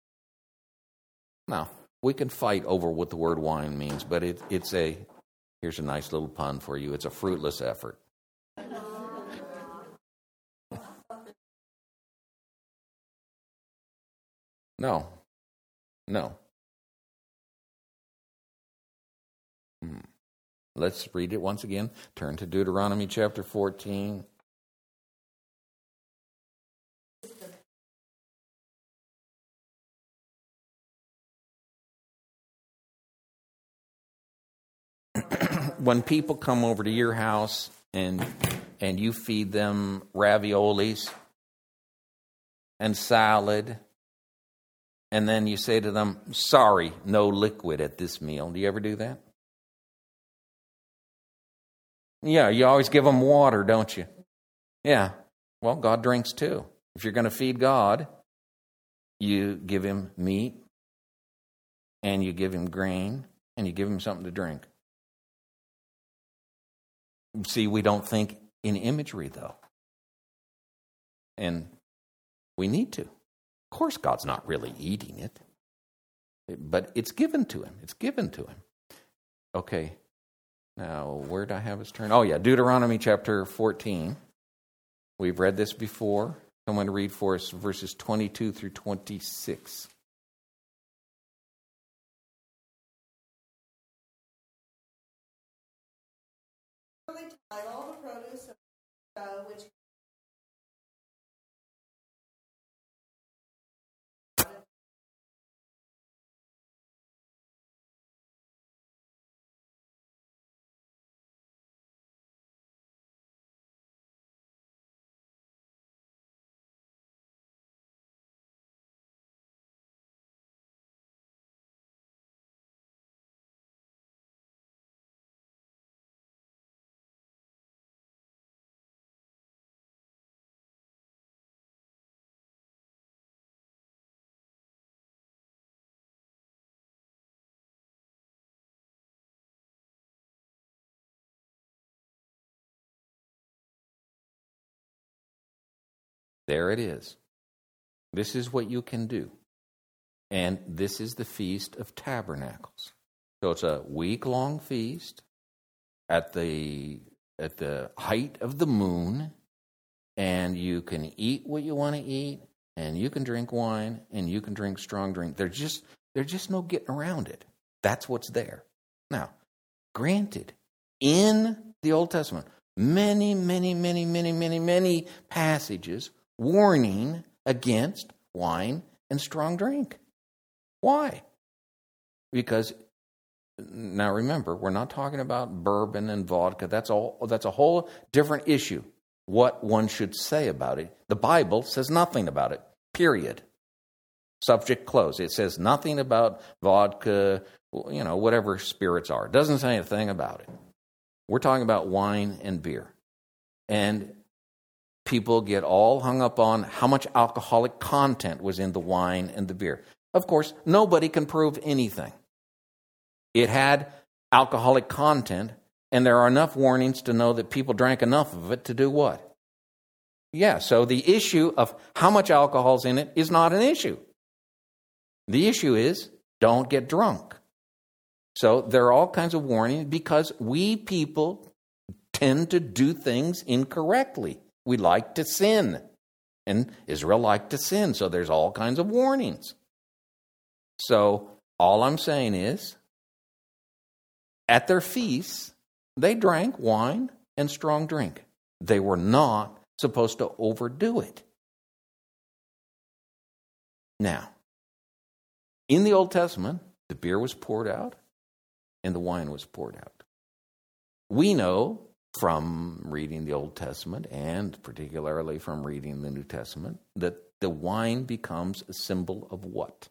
Speaker 1: Now, we can fight over what the word wine means, but it, it's a, here's a nice little pun for you, it's a fruitless effort. No. No. Hmm. Let's read it once again. Turn to Deuteronomy chapter fourteen. When people come over to your house and and you feed them raviolis and salad, and then you say to them, sorry, no liquid at this meal. Do you ever do that? Yeah, you always give them water, don't you? Yeah. Well, God drinks too. If you're going to feed God, you give him meat, and you give him grain, and you give him something to drink. See, we don't think in imagery, though. And we need to. Of course, God's not really eating it. But it's given to him. It's given to him. Okay. Now, where do I have us turn? Oh, yeah, Deuteronomy chapter fourteen. We've read this before. I'm going to read for us verses twenty-two through twenty-six.
Speaker 2: All the produce of uh, which
Speaker 1: There it is. This is what you can do. And this is the Feast of Tabernacles. So it's a week-long feast at the at the height of the moon, and you can eat what you want to eat, and you can drink wine, and you can drink strong drink. There's just there's just no getting around it. That's what's there. Now, granted, in the Old Testament, many, many, many, many, many, many passages warning against wine and strong drink. Why? Because, now remember, we're not talking about bourbon and vodka. That's all. That's a whole different issue, what one should say about it. The Bible says nothing about it, period. Subject closed. It says nothing about vodka, you know, whatever spirits are. It doesn't say anything about it. We're talking about wine and beer. And people get all hung up on how much alcoholic content was in the wine and the beer. Of course, nobody can prove anything. It had alcoholic content, and there are enough warnings to know that people drank enough of it to do what? Yeah, so the issue of how much alcohol's in it is not an issue. The issue is, don't get drunk. So there are all kinds of warnings because we people tend to do things incorrectly. We like to sin. And Israel liked to sin, so there's all kinds of warnings. So all I'm saying is, at their feasts, they drank wine and strong drink. They were not supposed to overdo it. Now, in the Old Testament, the beer was poured out and the wine was poured out. We know from reading the Old Testament and particularly from reading the New Testament that the wine becomes a symbol of what?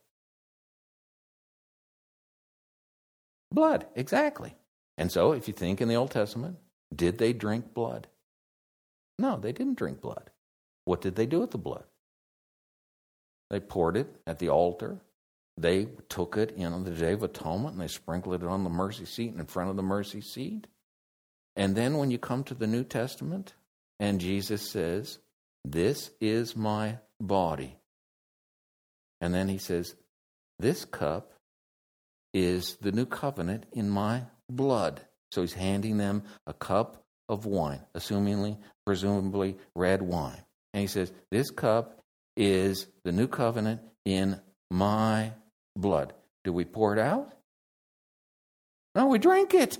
Speaker 1: Blood, exactly. And so if you think in the Old Testament, did they drink blood? No, they didn't drink blood. What did they do with the blood? They poured it at the altar. They took it in on the Day of Atonement and they sprinkled it on the mercy seat and in front of the mercy seat. And then when you come to the New Testament and Jesus says, this is my body. And then he says, this cup is the new covenant in my blood. So he's handing them a cup of wine, assumingly, presumably red wine. And he says, this cup is the new covenant in my blood. Do we pour it out? No, we drink it.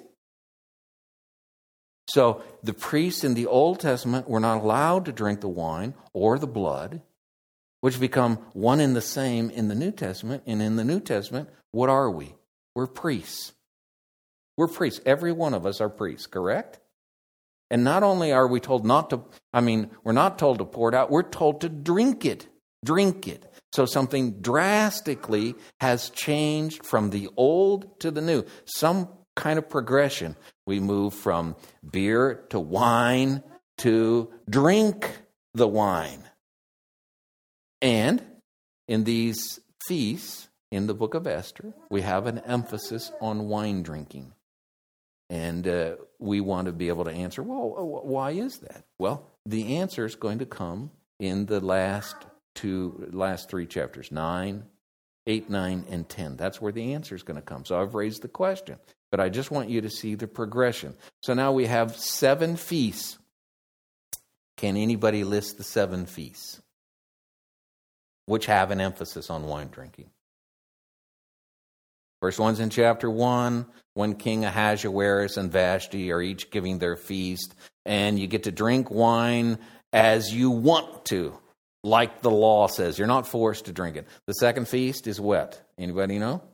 Speaker 1: So the priests in the Old Testament were not allowed to drink the wine or the blood, which become one and the same in the New Testament. And in the New Testament, what are we? We're priests. We're priests. Every one of us are priests, correct? And not only are we told not to, I mean, we're not told to pour it out, we're told to drink it. Drink it. So something drastically has changed from the old to the new. Some kind of progression. We move from beer to wine to drink the wine. And in these feasts, in the book of Esther, we have an emphasis on wine drinking. And uh, we want to be able to answer, well, why is that? Well, the answer is going to come in the last two, last three chapters, nine, eight, nine, and ten. That's where the answer is going to come. So I've raised the question, but I just want you to see the progression. So now we have seven feasts. Can anybody list the seven feasts which have an emphasis on wine drinking? First one's in chapter one, when King Ahasuerus and Vashti are each giving their feast, and you get to drink wine as you want to, like the law says. You're not forced to drink it. The second feast is what? Anybody know?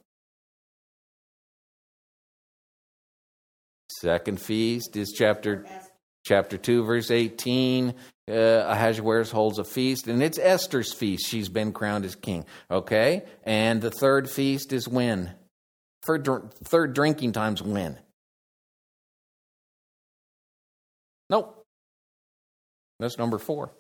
Speaker 1: Second feast is chapter chapter two, verse eighteen. Uh, Ahasuerus holds a feast, and it's Esther's feast. She's been crowned as king. Okay? And the third feast is when? Third, third drinking time's when? Nope. That's number four.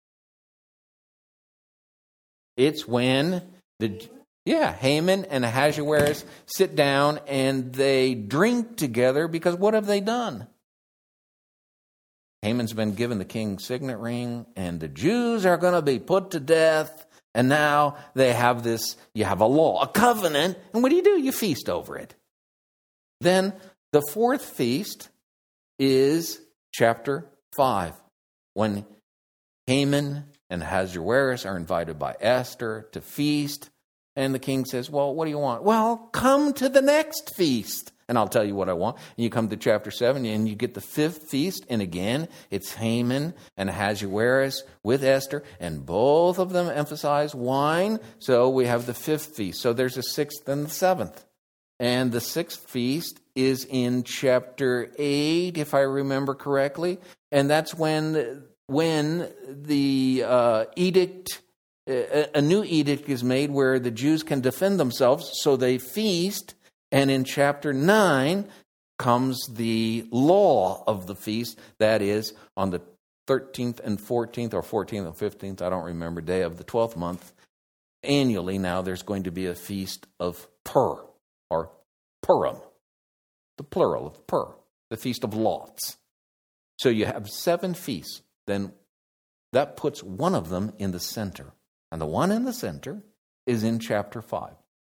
Speaker 1: It's when the yeah Haman and Ahasuerus sit down and they drink together because what have they done? Haman's been given the king's signet ring, and the Jews are going to be put to death. And now they have this, you have a law, a covenant, and what do you do? You feast over it. Then the fourth feast is chapter five, when Haman and Ahasuerus are invited by Esther to feast, and the king says, well, what do you want? Well, come to the next feast, and I'll tell you what I want. And you come to chapter seven, and you get the fifth feast, and again, it's Haman and Ahasuerus with Esther, and both of them emphasize wine, so we have the fifth feast. So there's a sixth and the seventh. And the sixth feast is in chapter eight, if I remember correctly, and that's when, when the uh, edict, a, a new edict is made where the Jews can defend themselves, so they feast. And in chapter nine comes the law of the feast. That is, on the thirteenth and fourteenth, or fourteenth and fifteenth, I don't remember, day of the twelfth month, annually now there's going to be a feast of Pur, or Purim, the plural of Pur, the feast of lots. So you have seven feasts. Then that puts one of them in the center. And the one in the center is in chapter five.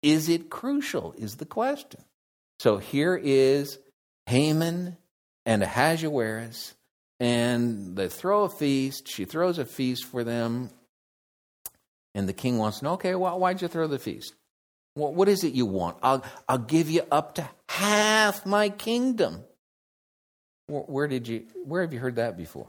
Speaker 1: Is it crucial, is the question. So here is Haman and Ahasuerus, and they throw a feast. She throws a feast for them, and the king wants to know, okay, well, why'd you throw the feast? What, what is it you want? I'll, I'll give you up to half my kingdom. Where, where did you, where have you heard that before?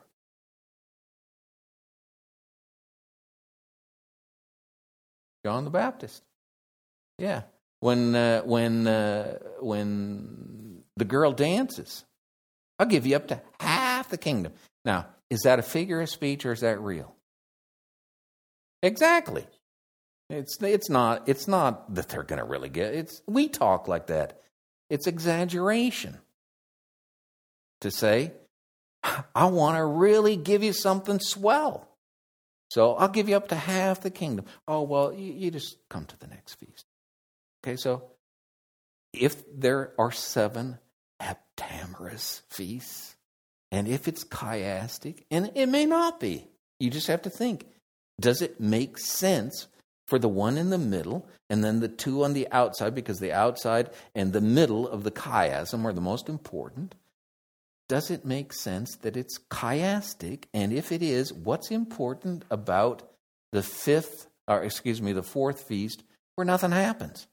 Speaker 1: John the Baptist. Yeah. When, uh, when, uh, when the girl dances, I'll give you up to half the kingdom. Now, is that a figure of speech or is that real? Exactly. It's it's not it's not that they're going to really get it's we talk like that. It's exaggeration to say, I want to really give you something swell. So I'll give you up to half the kingdom. Oh, well, you, you just come to the next feast. Okay, so if there are seven Heptameris feasts, and if it's chiastic, and it may not be, you just have to think, does it make sense for the one in the middle and then the two on the outside, because the outside and the middle of the chiasm are the most important? Does it make sense that it's chiastic? And if it is, what's important about the fifth, or excuse me, the fourth feast where nothing happens?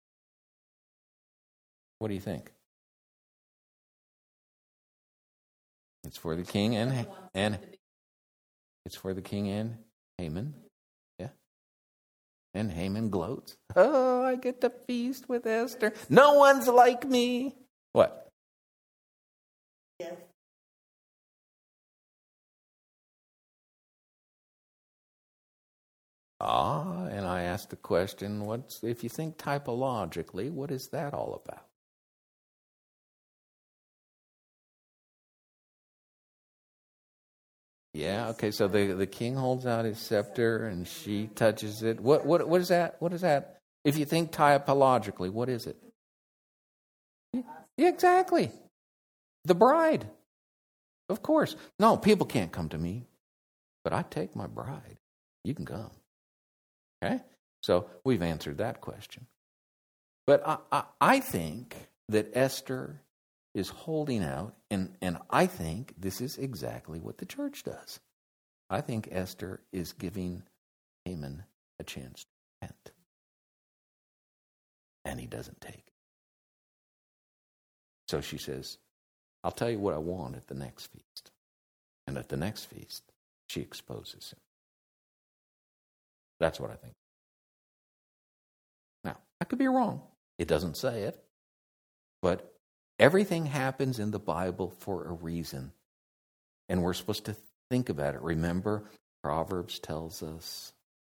Speaker 1: What do you think? It's for the king and and it's for the king and Haman. Yeah. And Haman gloats. Oh, I get to feast with Esther. No one's like me. What?
Speaker 2: Yes.
Speaker 1: Ah, and I asked the question, what's if you think typologically, what is that all about? Yeah, okay, so the, the king holds out his scepter and she touches it. What what what is that? What is that? If you think typologically, what is it? Yeah, exactly. The bride. Of course. No, people can't come to me, but I take my bride. You can come. Okay? So we've answered that question. But I, I, I think that Esther is holding out, and, and I think this is exactly what the church does. I think Esther is giving Haman a chance to repent. And he doesn't take it. So she says, I'll tell you what I want at the next feast. And at the next feast, she exposes him. That's what I think. Now, I could be wrong. It doesn't say it. But everything happens in the Bible for a reason. And we're supposed to think about it. Remember, Proverbs tells us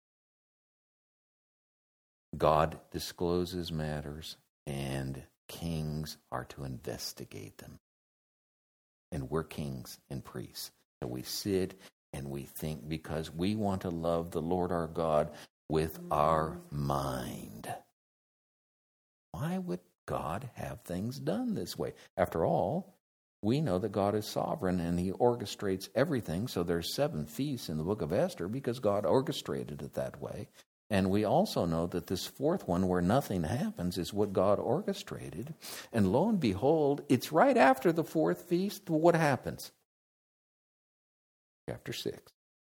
Speaker 1: God discloses matters and kings are to investigate them. And we're kings and priests. So we sit and we think because we want to love the Lord our God with our mind. Why would God have things done this way? After all, we know that God is sovereign and he orchestrates everything. So there's seven feasts in the book of Esther because God orchestrated it that way. And we also know that this fourth one where nothing happens is what God orchestrated. And lo and behold, it's right after the fourth feast. What happens? Chapter six.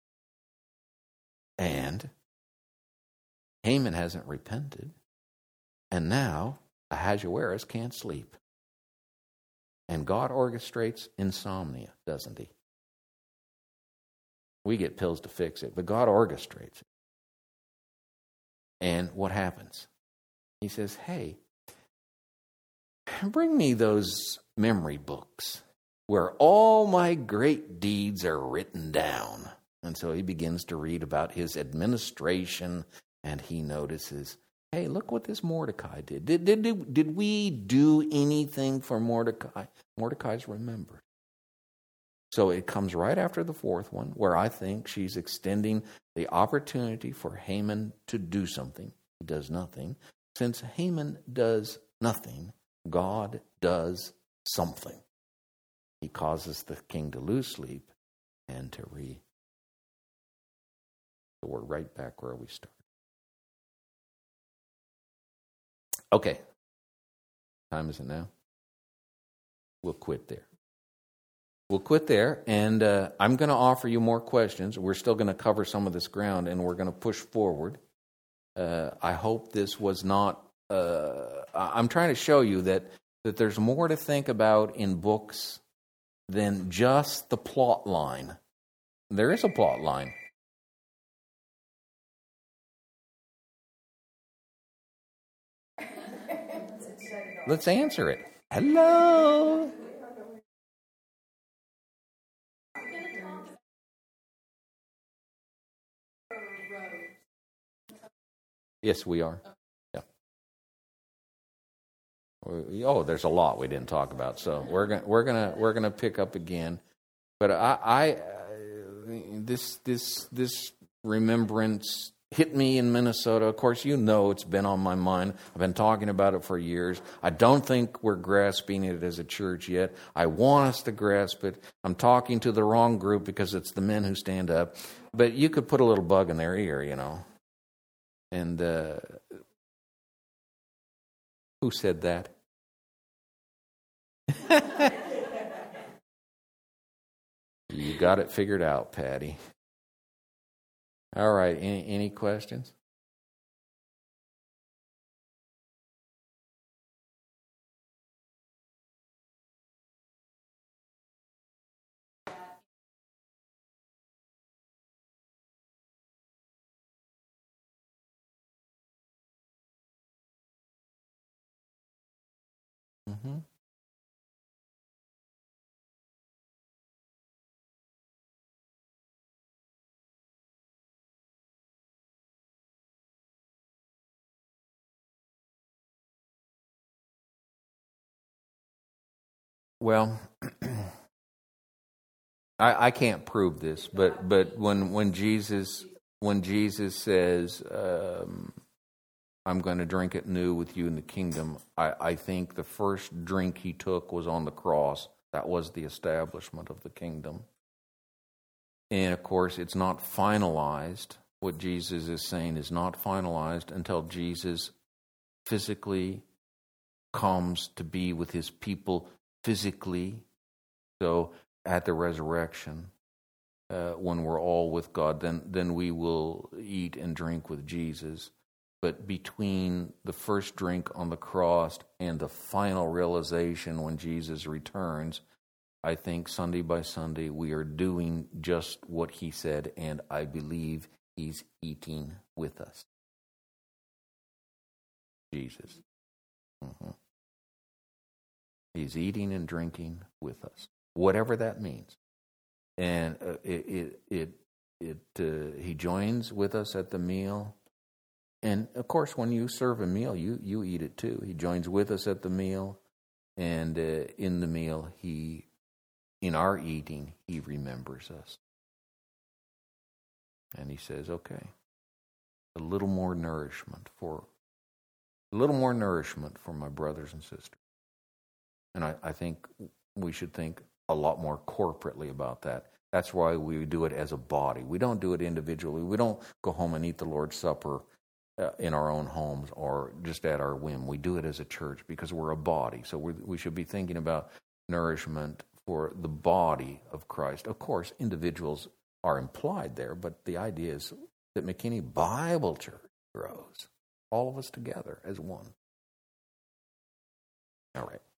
Speaker 1: And Haman hasn't repented. And now Ahasuerus can't sleep. And God orchestrates insomnia, doesn't he? We get pills to fix it, but God orchestrates it. And what happens? He says, hey, bring me those memory books where all my great deeds are written down. And so he begins to read about his administration, and he notices, hey, look what this Mordecai did. Did, did, did we do anything for Mordecai? Mordecai's remembered. So it comes right after the fourth one, where I think she's extending the opportunity for Haman to do something. He does nothing. Since Haman does nothing, God does something. He causes the king to lose sleep and to re. So we're right back where we started. Okay. Time is it now? We'll quit there. We'll quit there, and uh, I'm going to offer you more questions. We're still going to cover some of this ground, and we're going to push forward. Uh, I hope this was not... Uh, I'm trying to show you that, that there's more to think about in books than just the plot line. There is a plot line. Let's answer it. Hello. Yes, we are. Yeah. Oh, there's a lot we didn't talk about, so we're gonna we're gonna we're gonna pick up again. But I, I uh, this this this remembrance hit me in Minnesota. Of course, you know it's been on my mind. I've been talking about it for years. I don't think we're grasping it as a church yet. I want us to grasp it. I'm talking to the wrong group because it's the men who stand up. But you could put a little bug in their ear, you know. And uh, who said that? You got it figured out, Patty. All right. Any, any questions? Mm-hmm. Well, I, I can't prove this, but but when when Jesus when Jesus says, um, "I'm going to drink it new with you in the kingdom," I, I think the first drink he took was on the cross. That was the establishment of the kingdom. And of course, it's not finalized. What Jesus is saying is not finalized until Jesus physically comes to be with his people physically. So at the resurrection, uh, when we're all with God, then then we will eat and drink with Jesus. But between the first drink on the cross and the final realization when Jesus returns, I think Sunday by Sunday we are doing just what he said, and I believe he's eating with us. Jesus. Mm-hmm. He's eating and drinking with us, whatever that means. And uh, it it it, it uh, he joins with us at the meal. And of course, when you serve a meal, you, you eat it too. He joins with us at the meal, and uh, in the meal, he, in our eating, he remembers us. And he says, okay, a little more nourishment for, a little more nourishment for my brothers and sisters. And I, I think we should think a lot more corporately about that. That's why we do it as a body. We don't do it individually. We don't go home and eat the Lord's Supper in our own homes or just at our whim. We do it as a church because we're a body. So we we should be thinking about nourishment for the body of Christ. Of course, individuals are implied there, but the idea is that McKinney Bible Church grows, all of us together as one. All right.